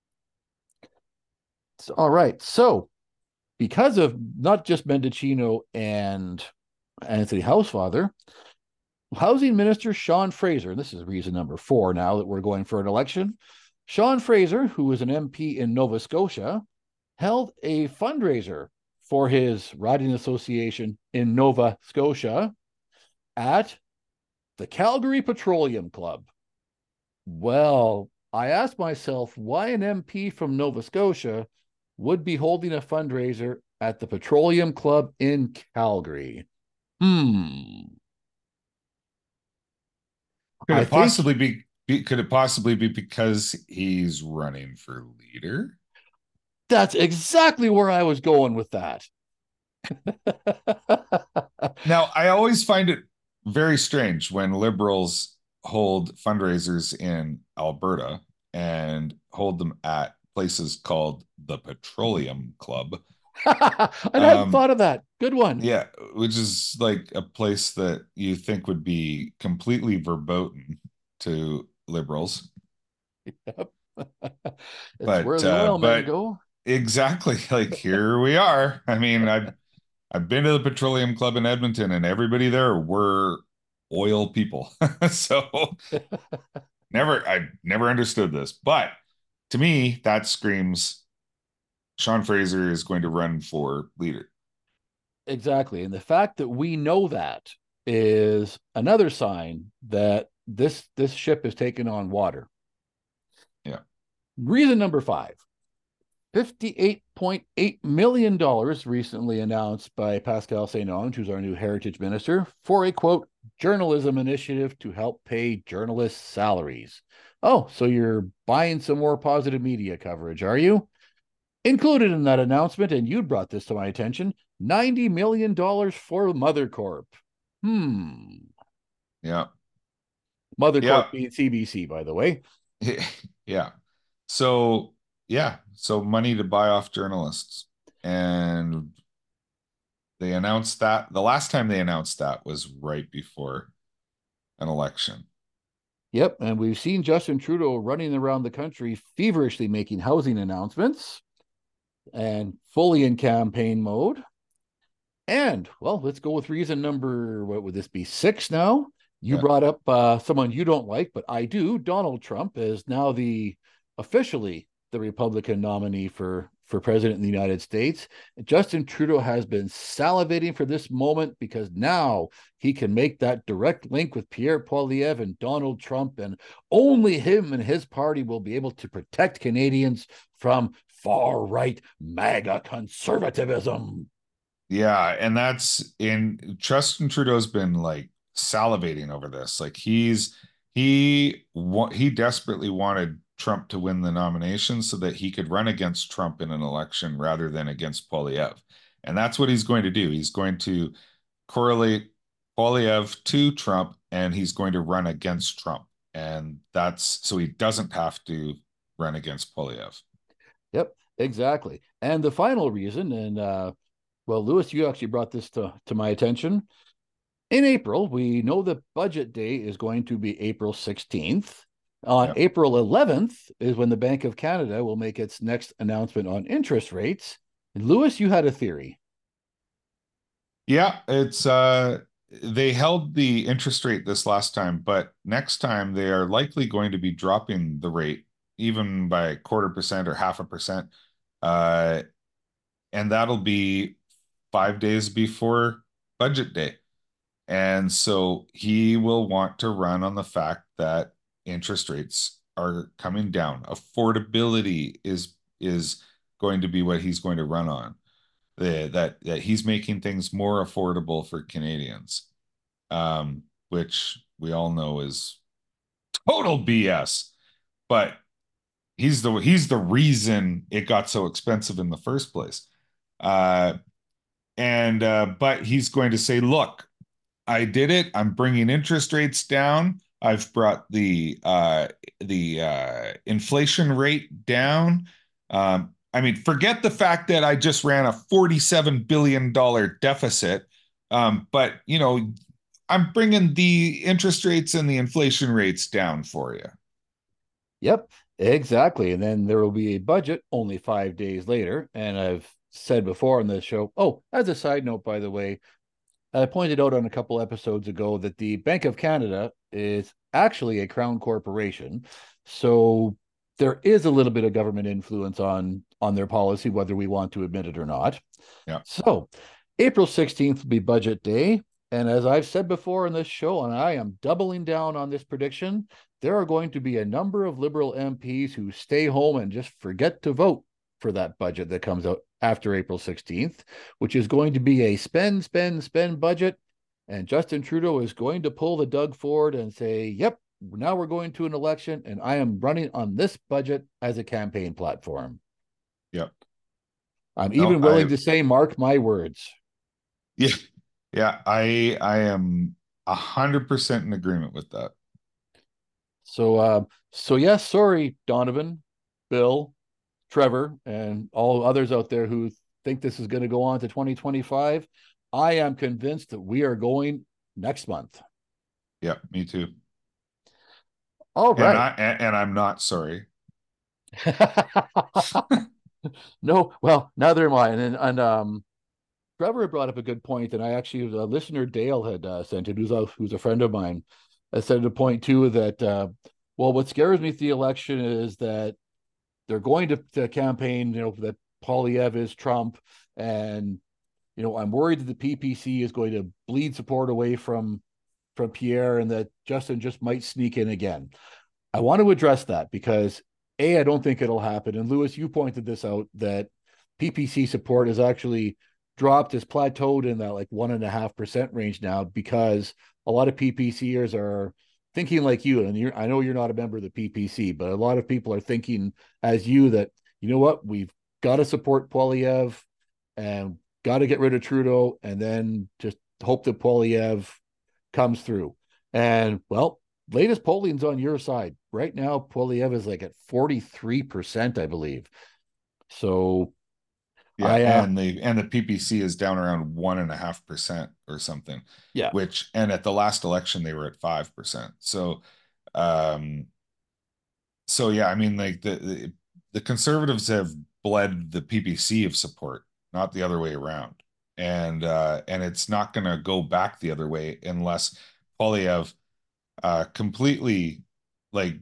So, all right. So, because of not just Mendicino and Anthony Housefather, Housing Minister Sean Fraser, and this is reason number four now that we're going for an election. Sean Fraser, who is an M P in Nova Scotia, held a fundraiser for his riding association in Nova Scotia at the Calgary Petroleum Club. Well, I asked myself why an M P from Nova Scotia would be holding a fundraiser at the Petroleum Club in Calgary. Hmm. Could I it think possibly be, be could it possibly be because he's running for leader? that's exactly where I was going with that. Now, I always find it very strange when liberals hold fundraisers in Alberta and hold them at places called the Petroleum Club. I hadn't Um, thought of that. Good one. yeah, which is like a place that you think would be completely verboten to liberals. Yep. It's where But the uh, oil men but go. exactly, like here we are. I mean, I've I've been to the Petroleum Club in Edmonton, and everybody there were oil people. So never, I never understood this. But to me, that screams Sean Fraser is going to run for leader. Exactly. And the fact that we know that is another sign that this this ship is taking on water. Yeah. Reason number five: fifty-eight point eight million dollars recently announced by Pascal Saint-Onge, who's our new heritage minister, for a, quote, journalism initiative to help pay journalists' salaries. Oh, so you're buying some more positive media coverage, are you? Included in that announcement, and you brought this to my attention, ninety million dollars for Mother Corp. Hmm. Yeah. Mother Yeah. Corp being C B C, by the way. Yeah. So, yeah. So money to buy off journalists. And they announced that the last time they announced that was right before an election. Yep. And we've seen Justin Trudeau running around the country feverishly making housing announcements and fully in campaign mode. And, well, let's go with reason number, what would this be, six now? You Yeah. brought up uh, someone you don't like, but I do. Donald Trump is now the officially the Republican nominee for for president in the United States. Justin Trudeau has been salivating for this moment because now he can make that direct link with Pierre Poilievre and Donald Trump, and only him and his party will be able to protect Canadians from far right MAGA conservatism. Yeah, and that's in Justin Trudeau's been like salivating over this. Like he's he wa he desperately wanted Trump to win the nomination so that he could run against Trump in an election rather than against Poilievre. And that's what he's going to do. He's going to correlate Poilievre to Trump, and he's going to run against Trump. And that's so he doesn't have to run against Poilievre. Yep, exactly. And the final reason, and uh, well, Lewis, you actually brought this to, to my attention. In April, we know the budget day is going to be April sixteenth. On Yeah. April eleventh is when the Bank of Canada will make its next announcement on interest rates. And Lewis, you had a theory. Yeah, it's uh they held the interest rate this last time, but next time they are likely going to be dropping the rate even by a quarter percent or half a percent. Uh and that'll be five days before budget day. And so he will want to run on the fact that interest rates are coming down. Affordability is is going to be what he's going to run on. The, that that he's making things more affordable for Canadians, um, which we all know is total B S. But he's the he's the reason it got so expensive in the first place. Uh, and uh, but he's going to say, look, I did it. I'm bringing interest rates down. I've brought the uh, the uh, inflation rate down. Um, I mean, forget the fact that I just ran a forty-seven billion dollar deficit. Um, but you know, I'm bringing the interest rates and the inflation rates down for you. Yep, exactly. And then there will be a budget only five days later. And I've said before on this show, oh, as a side note, by the way, I pointed out on a couple episodes ago that the Bank of Canada is actually a crown corporation. So there is a little bit of government influence on on their policy, whether we want to admit it or not. Yeah, So April sixteenth will be budget day. And as I've said before in this show, and I am doubling down on this prediction, there are going to be a number of Liberal M Ps who stay home and just forget to vote for that budget that comes out after April sixteenth, which is going to be a spend, spend, spend budget. And Justin Trudeau is going to pull the Doug Ford and say, yep, now we're going to an election, and I am running on this budget as a campaign platform. yeah. I'm No, even willing I to say, mark my words. yeah, yeah. I I am a hundred percent in agreement with that. So, uh, so yes, sorry, Donovan, Bill, Trevor, and all others out there who think this is going to go on to twenty twenty-five. I am convinced that we are going next month. Yeah, me too. All And right. I and, and I'm not sorry. No, well, neither am I. And and um, Trevor brought up a good point, and I actually, a listener Dale had uh, sent it, who's a who's a friend of mine, I said a point too that uh, well, what scares me with the election is that they're going to, to campaign, you know, that Poilievre is Trump, and you know, I'm worried that the P P C is going to bleed support away from from Pierre, and that Justin just might sneak in again. I want to address that because A, I don't think it'll happen. And Lewis, you pointed this out that P P C support has actually dropped, has plateaued in that like one and a half percent range now because a lot of PPCers are thinking like you. And you're, I know you're not a member of the P P C, but a lot of people are thinking as you that, you know what, we've got to support Poilievre and got to get rid of Trudeau and then just hope that Poilievre comes through. And well, latest polling's on your side. Right now, Poilievre is like at forty-three percent, I believe. So Yeah, I, uh, and the and the P P C is down around one and a half percent or something, yeah, which and at the last election they were at five percent. So, um, so yeah, I mean, like the, the the conservatives have bled the P P C of support, not the other way around, and uh, and it's not going to go back the other way unless Poilievre uh, completely like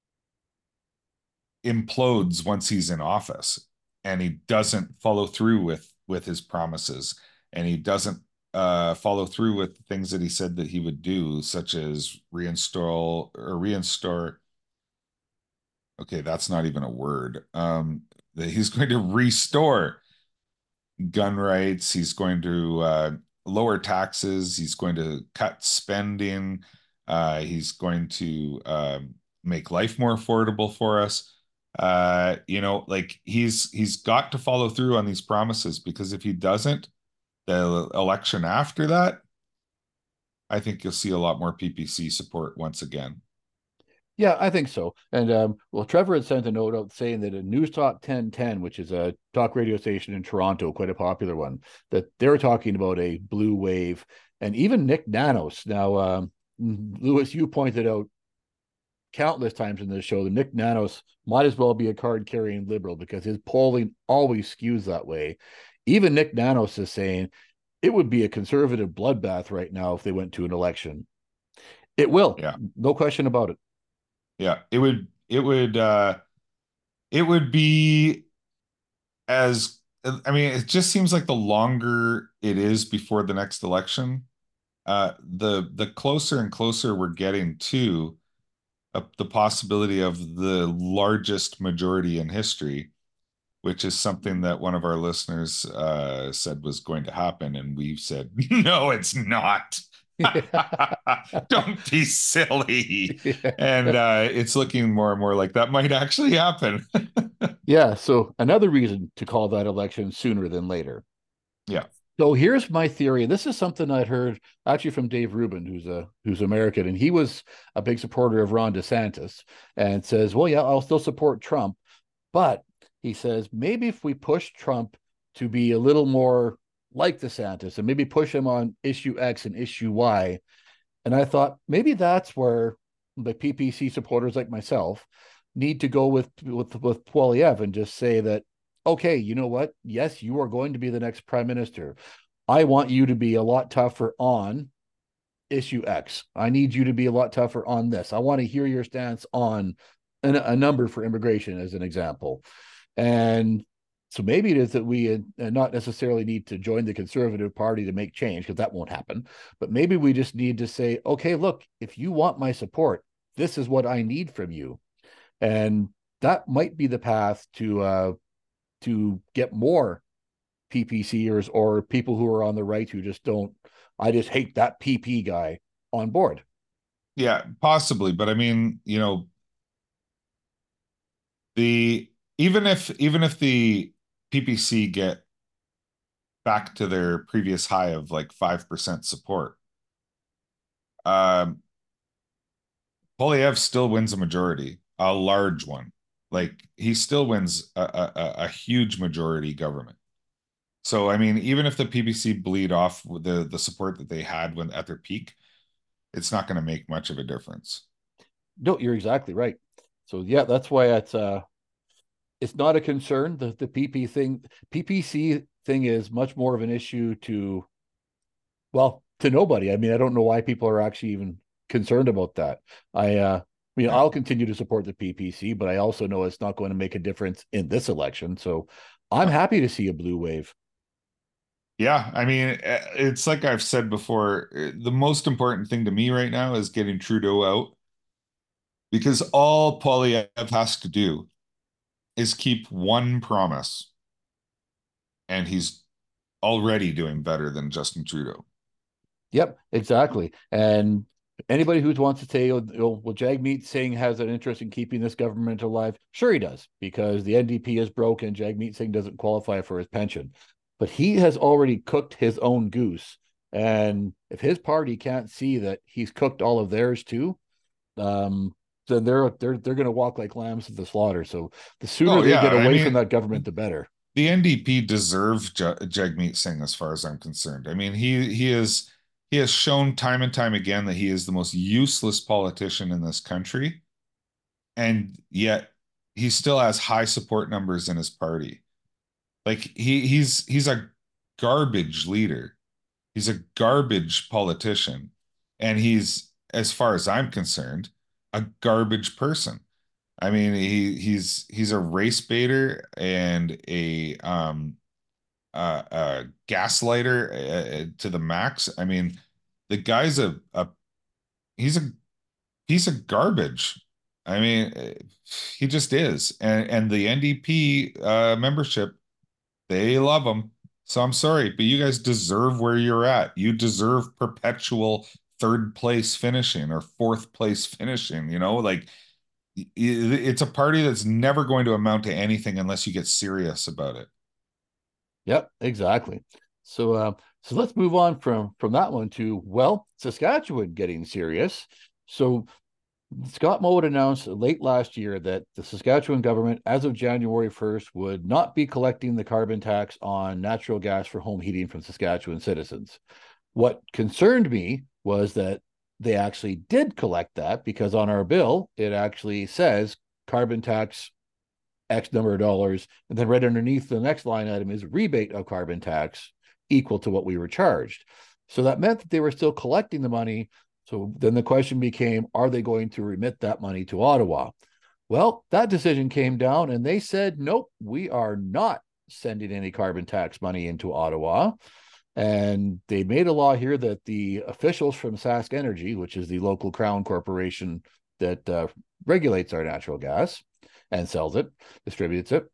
implodes once he's in office and he doesn't follow through with with his promises and he doesn't uh, follow through with things that he said that he would do, such as reinstall or reinstore. Okay, that's not even a word. Um, that he's going to restore gun rights. He's going to uh, lower taxes. He's going to cut spending. Uh, he's going to um, make life more affordable for us. Uh, you know, like he's he's got to follow through on these promises because if he doesn't, the election after that, I think you'll see a lot more P P C support once again. Yeah, I think so. And um, well, Trevor had sent a note out saying that a News Talk ten ten, which is a talk radio station in Toronto, quite a popular one, that they're talking about a blue wave, and even Nick Nanos. Now, um, Lewis, you pointed out countless times in this show that Nick Nanos might as well be a card carrying liberal because his polling always skews that way. Even Nick Nanos is saying it would be a conservative bloodbath right now if they went to an election. It will, Yeah. no question about it. Yeah. It would it would uh it would be as I mean, it just seems like the longer it is before the next election, uh the the closer and closer we're getting to uh, the possibility of the largest majority in history, which is something that one of our listeners uh, said was going to happen, and we've said, no, it's not. Don't be silly. And uh, it's looking more and more like that might actually happen. Yeah, so another reason to call that election sooner than later. Yeah. So here's my theory, and this is something I'd heard actually from Dave Rubin, who's a who's American, and he was a big supporter of Ron DeSantis, and says, "Well, yeah, I'll still support Trump, but he says maybe if we push Trump to be a little more like DeSantis, and maybe push him on issue X and issue Y." And I thought maybe that's where the P P C supporters like myself need to go with with with Poilievre and just say that, okay, you know what? Yes, you are going to be the next prime minister. I want you to be a lot tougher on issue X. I need you to be a lot tougher on this. I want to hear your stance on an, a number for immigration, as an example. And so maybe it is that we uh, not necessarily need to join the Conservative Party to make change, because that won't happen. But maybe we just need to say, okay, look, if you want my support, this is what I need from you. And that might be the path to uh, to get more PPCers or people who are on the right who just don't. I just hate that P P guy on board. Yeah, possibly. But I mean, you know, the even if even if the P P C get back to their previous high of like five percent support, um, Polyev still wins a majority, a large one. Like he still wins a, a, a huge majority government. So I mean, even if the P P C bleed off the the support that they had when at their peak, it's not going to make much of a difference. No, you're exactly right. So yeah, that's why it's uh it's not a concern. The the P P thing, P P C thing is much more of an issue to, well, to nobody. I mean, I don't know why people are actually even concerned about that. I uh I mean, Yeah. I'll continue to support the P P C, but I also know it's not going to make a difference in this election. So I'm No. happy to see a blue wave. Yeah, I mean, eh, it's like I've said before, eh, the most important thing to me right now is getting Trudeau out because all Poilievre has to do is keep one promise, and he's already doing better than Justin Trudeau. Yep, exactly. And anybody who wants to say, oh, oh, well, Jagmeet Singh has an interest in keeping this government alive, sure he does, because the N D P is broken. Jagmeet Singh doesn't qualify for his pension, but he has already cooked his own goose. And if his party can't see that he's cooked all of theirs too, um, then they're they're they're going to walk like lambs to the slaughter. So the sooner Oh they yeah, get I away from mean, that government, the better. the N D P deserve J Jagmeet Singh as far as I'm concerned. I mean, he he is he has shown time and time again that he is the most useless politician in this country, and yet he still has high support numbers in his party. Like he he's he's a garbage leader. He's a garbage politician, and he's, as far as I'm concerned, a garbage person. I mean, he he's he's a race baiter and a um uh, uh gaslighter uh, uh, to the max. I mean, the guy's a, a he's a piece of garbage. I mean, uh, he just is. And and the N D P uh membership, they love him. So I'm sorry, but you guys deserve where you're at. You deserve perpetual third place finishing or fourth place finishing, you know? Like it's a party that's never going to amount to anything unless you get serious about it. Yep, exactly. So, uh, so let's move on from from that one to, well, Saskatchewan getting serious. So Scott Moe had announced late last year that the Saskatchewan government, as of January first, would not be collecting the carbon tax on natural gas for home heating from Saskatchewan citizens. What concerned me was that they actually did collect that, because on our bill, it actually says carbon tax X number of dollars. And then right underneath the next line item is rebate of carbon tax equal to what we were charged. So that meant that they were still collecting the money. So then the question became, are they going to remit that money to Ottawa? Well, that decision came down and they said, nope, we are not sending any carbon tax money into Ottawa. And they made a law here that the officials from Sask Energy, which is the local crown corporation that uh, regulates our natural gas and sells it, distributes it,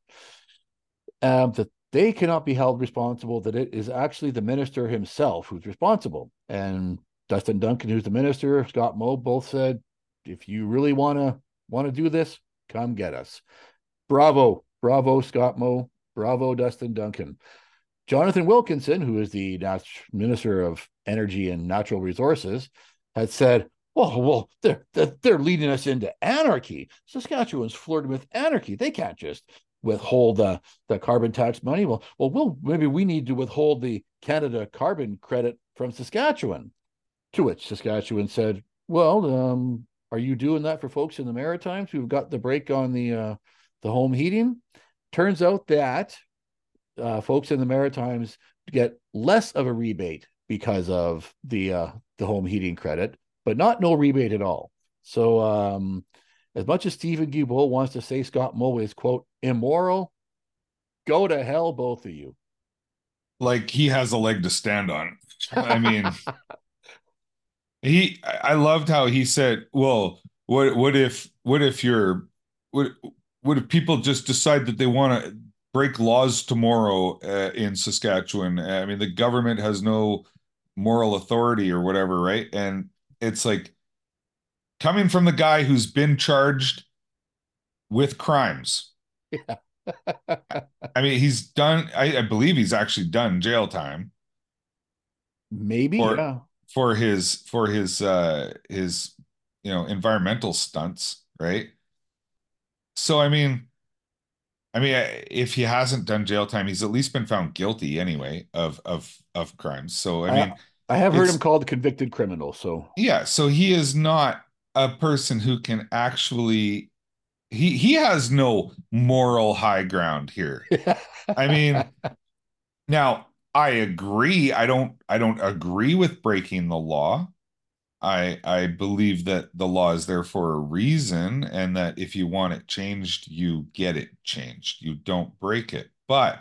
um, that they cannot be held responsible, that it is actually the minister himself who's responsible. And Dustin Duncan, who's the minister, Scott Moe, both said, if you really want to want to do this, come get us. Bravo. Bravo, Scott Moe. Bravo, Dustin Duncan. Jonathan Wilkinson, who is the Minister of Energy and Natural Resources, had said, well, well, they're, they're leading us into anarchy. Saskatchewan's flirting with anarchy. They can't just withhold the, the carbon tax money. Well, well, we'll, maybe we need to withhold the Canada carbon credit from Saskatchewan. To which Saskatchewan said, well, um, are you doing that for folks in the Maritimes who've got the break on the uh, the home heating? Turns out that uh, folks in the Maritimes get less of a rebate because of the uh, the home heating credit, but not no rebate at all. So um, as much as Stephen Guilbeault wants to say Scott Moe is, quote, immoral, go to hell, both of you. Like he has a leg to stand on. I mean, he I loved how he said, well, what what if what if you're what what if people just decide that they want to break laws tomorrow uh, in Saskatchewan? I mean, the government has no moral authority or whatever, right? And it's like coming from the guy who's been charged with crimes. Yeah. I mean, he's done, I, I believe he's actually done jail time Maybe, for yeah. for his for his uh his you know environmental stunts, right? So I mean, I mean, if he hasn't done jail time, he's at least been found guilty anyway of of of crimes. So I I mean, I have heard him it's called a convicted criminal. So yeah. So he is not a person who can actually he he has no moral high ground here. I mean, now I agree. I don't I don't agree with breaking the law. I I believe that the law is there for a reason, and that if you want it changed, you get it changed. You don't break it. But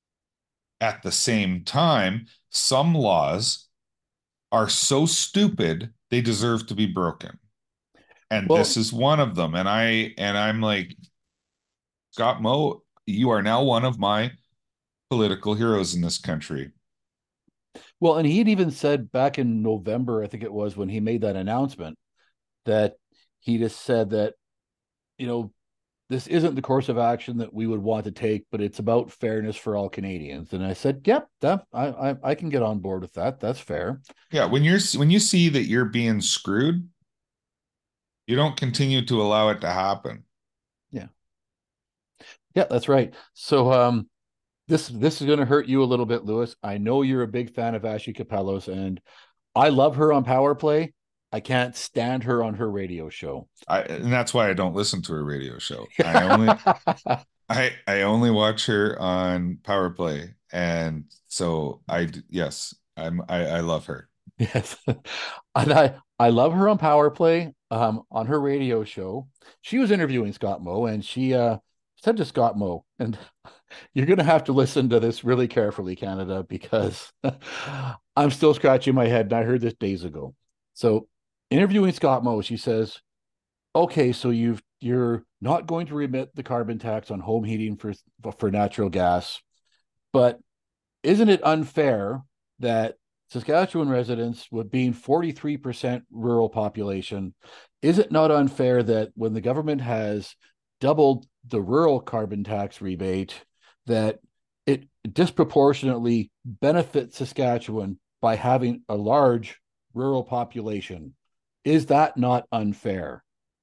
at the same time, some laws are so stupid they deserve to be broken. And well, this is one of them. And I and I'm like, Scott Moe, you are now one of my political heroes in this country. well, and he'd even said back in November, I think it was, when he made that announcement, that he just said that, you know, this isn't the course of action that we would want to take, but it's about fairness for all Canadians. And I said, yep, that I I, I can get on board with that. That's fair. Yeah, when you're when you see that you're being screwed, you don't continue to allow it to happen. Yeah. Yeah, that's right. So um this this is going to hurt you a little bit, Lewis. I know you're a big fan of Ashley Capellos, and I love her on Power Play. I can't stand her on her radio show. I and that's why I don't listen to her radio show. I only I I only watch her on Power Play, and so I yes, I'm I, I love her. Yes. And I I love her on Power Play, um, on her radio show. She was interviewing Scott Moe, and she uh said to Scott Moe, and you're gonna have to listen to this really carefully, Canada, because I'm still scratching my head, and I heard this days ago. So interviewing Scott Moe, she says, okay, so you've you're not going to remit the carbon tax on home heating for for natural gas, but isn't it unfair that Saskatchewan residents, with being forty-three percent rural population, is it not unfair that when the government has doubled the rural carbon tax rebate, that it disproportionately benefits Saskatchewan by having a large rural population? Is that not unfair?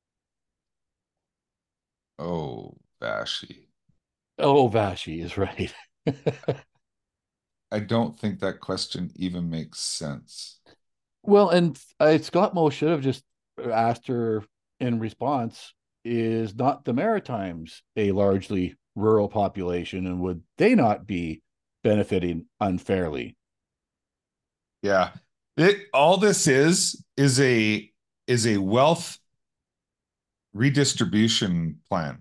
Oh, Vashi. Oh, Vashi is right. I don't think that question even makes sense. Well, and uh, Scott Moe should have just asked her in response, is not the Maritimes a largely rural population, and would they not be benefiting unfairly? Yeah. It all this is is a is a wealth redistribution plan.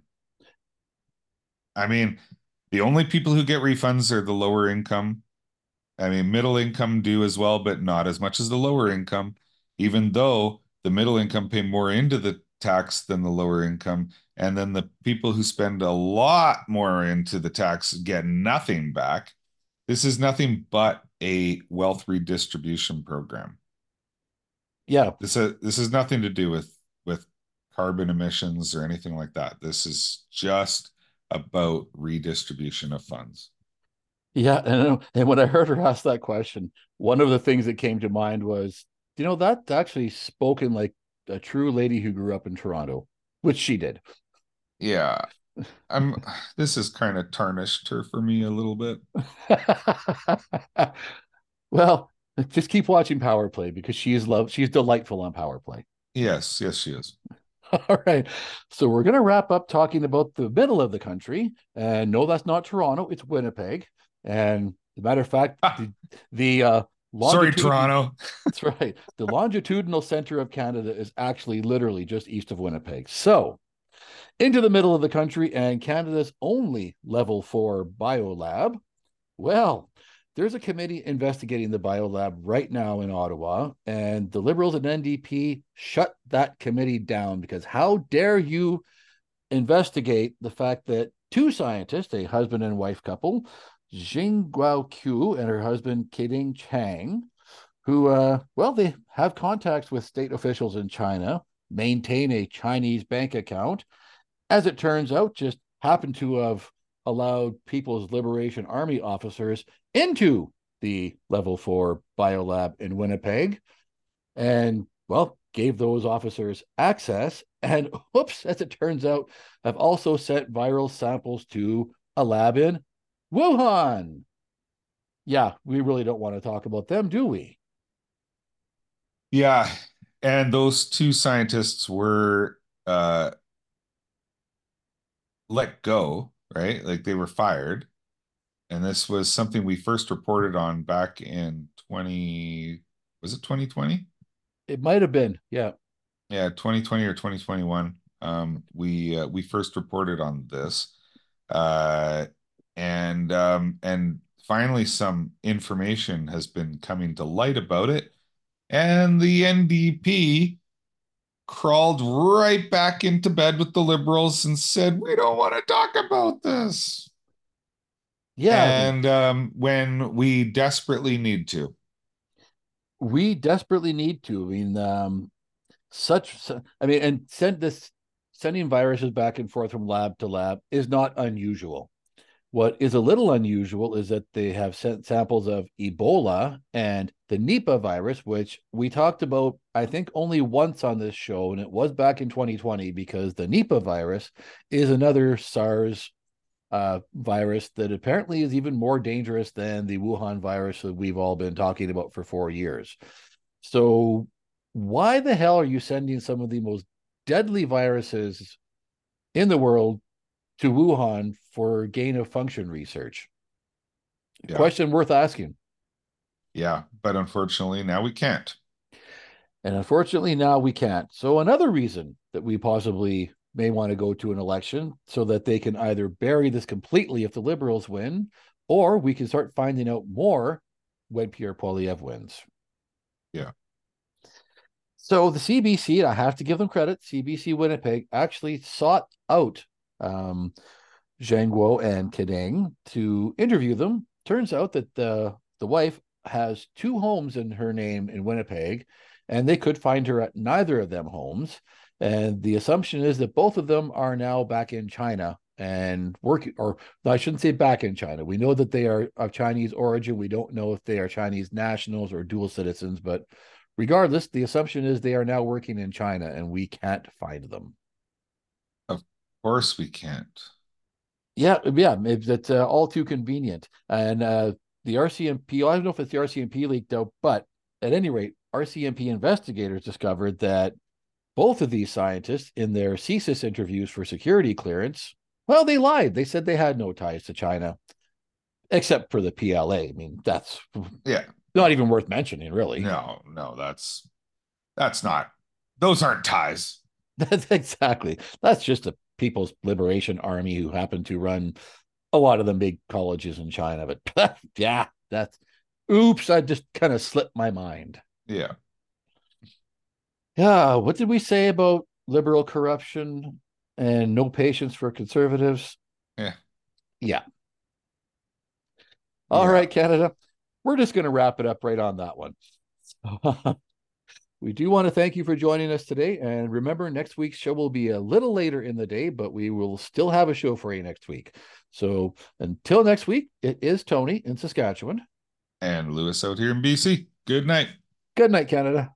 I mean, the only people who get refunds are the lower income. I mean, middle income do as well, but not as much as the lower income, even though the middle income pay more into the tax than the lower income. And then the people who spend a lot more into the tax get nothing back. This is nothing but a wealth redistribution program. Yeah, This uh, this has nothing to do with with carbon emissions or anything like that. This is just about redistribution of funds. yeah. And, and when I heard her ask that question, one of the things that came to mind was, you know, that actually spoken like a true lady who grew up in Toronto, which she did. Yeah, I'm this has kind of tarnished her for me a little bit. Well, just keep watching Power Play because she is love. She's delightful on Power Play. Yes, yes, she is. All right. So we're going to wrap up talking about the middle of the country. And no, that's not Toronto, it's Winnipeg. And as a matter of fact, Ah, the, the uh, sorry, longitude, Toronto. that's right. The longitudinal center of Canada is actually literally just east of Winnipeg. So into the middle of the country and Canada's only level four biolab. Well, there's a committee investigating the biolab right now in Ottawa, and the Liberals and N D P shut that committee down because how dare you investigate the fact that two scientists, a husband and wife couple, Jing Guo Qiu and her husband Kiding Chang, who, uh, well, they have contacts with state officials in China, maintain a Chinese bank account, as it turns out, just happened to have allowed People's Liberation Army officers into the level four biolab in Winnipeg and, well, gave those officers access. And whoops, as it turns out, have also sent viral samples to a lab in Wuhan. Yeah, we really don't want to talk about them, do we? Yeah, and those two scientists were uh let go, right? Like they were fired. And this was something we first reported on back in twenty, was it twenty twenty? It might have been. Yeah. Yeah, twenty twenty or twenty twenty-one. Um, we uh, we first reported on this. Uh, and um, and finally some information has been coming to light about it. And the N D P crawled right back into bed with the liberals and said, "We don't want to talk about this." Yeah. I mean, And um, when we desperately need to. we desperately need to. I mean, um, such I mean, and send this sending viruses back and forth from lab to lab is not unusual. What is a little unusual is that they have sent samples of Ebola and the Nipah virus, which we talked about, I think, only once on this show, and it was back in twenty twenty because the Nipah virus is another SARS uh, virus that apparently is even more dangerous than the Wuhan virus that we've all been talking about for four years. So, why the hell are you sending some of the most deadly viruses in the world to Wuhan for gain of function research? Yeah. Question worth asking. Yeah. But unfortunately, now we can't. And unfortunately, now we can't. So, another reason that we possibly may want to go to an election so that they can either bury this completely if the Liberals win, or we can start finding out more when Pierre Poilievre wins. Yeah. So the C B C, I have to give them credit, C B C Winnipeg actually sought out um, Zhang Guo and Kedeng to interview them. Turns out that the, the wife, has two homes in her name in Winnipeg, and they could find her at neither of them homes. And the assumption is that both of them are now back in China and working, or no, I shouldn't say back in China. We know that they are of Chinese origin. We don't know if they are Chinese nationals or dual citizens, but regardless, the assumption is they are now working in China and we can't find them. Of course we can't. Yeah, yeah, it's, it's uh, all too convenient. And uh, the R C M P, I don't know if it's the R C M P leaked out, but at any rate, R C M P investigators discovered that both of these scientists, in their C S I S interviews for security clearance, well, they lied. They said they had no ties to China, except for the P L A. I mean, that's Yeah. not even worth mentioning, really. No, no, that's that's not those aren't ties. That's exactly. That's just a People's Liberation Army who happen to run a lot of the big colleges in China. But yeah, that's oops, I just kind of slipped my mind. Yeah. Yeah, what did we say about liberal corruption and no patience for conservatives? Yeah. Yeah. All Yeah. right, Canada. We're just going to wrap it up right on that one. We do want to thank you for joining us today. And remember, next week's show will be a little later in the day, but we will still have a show for you next week. So until next week, it is Tony in Saskatchewan. And Lewis out here in B C. Good night. Good night, Canada.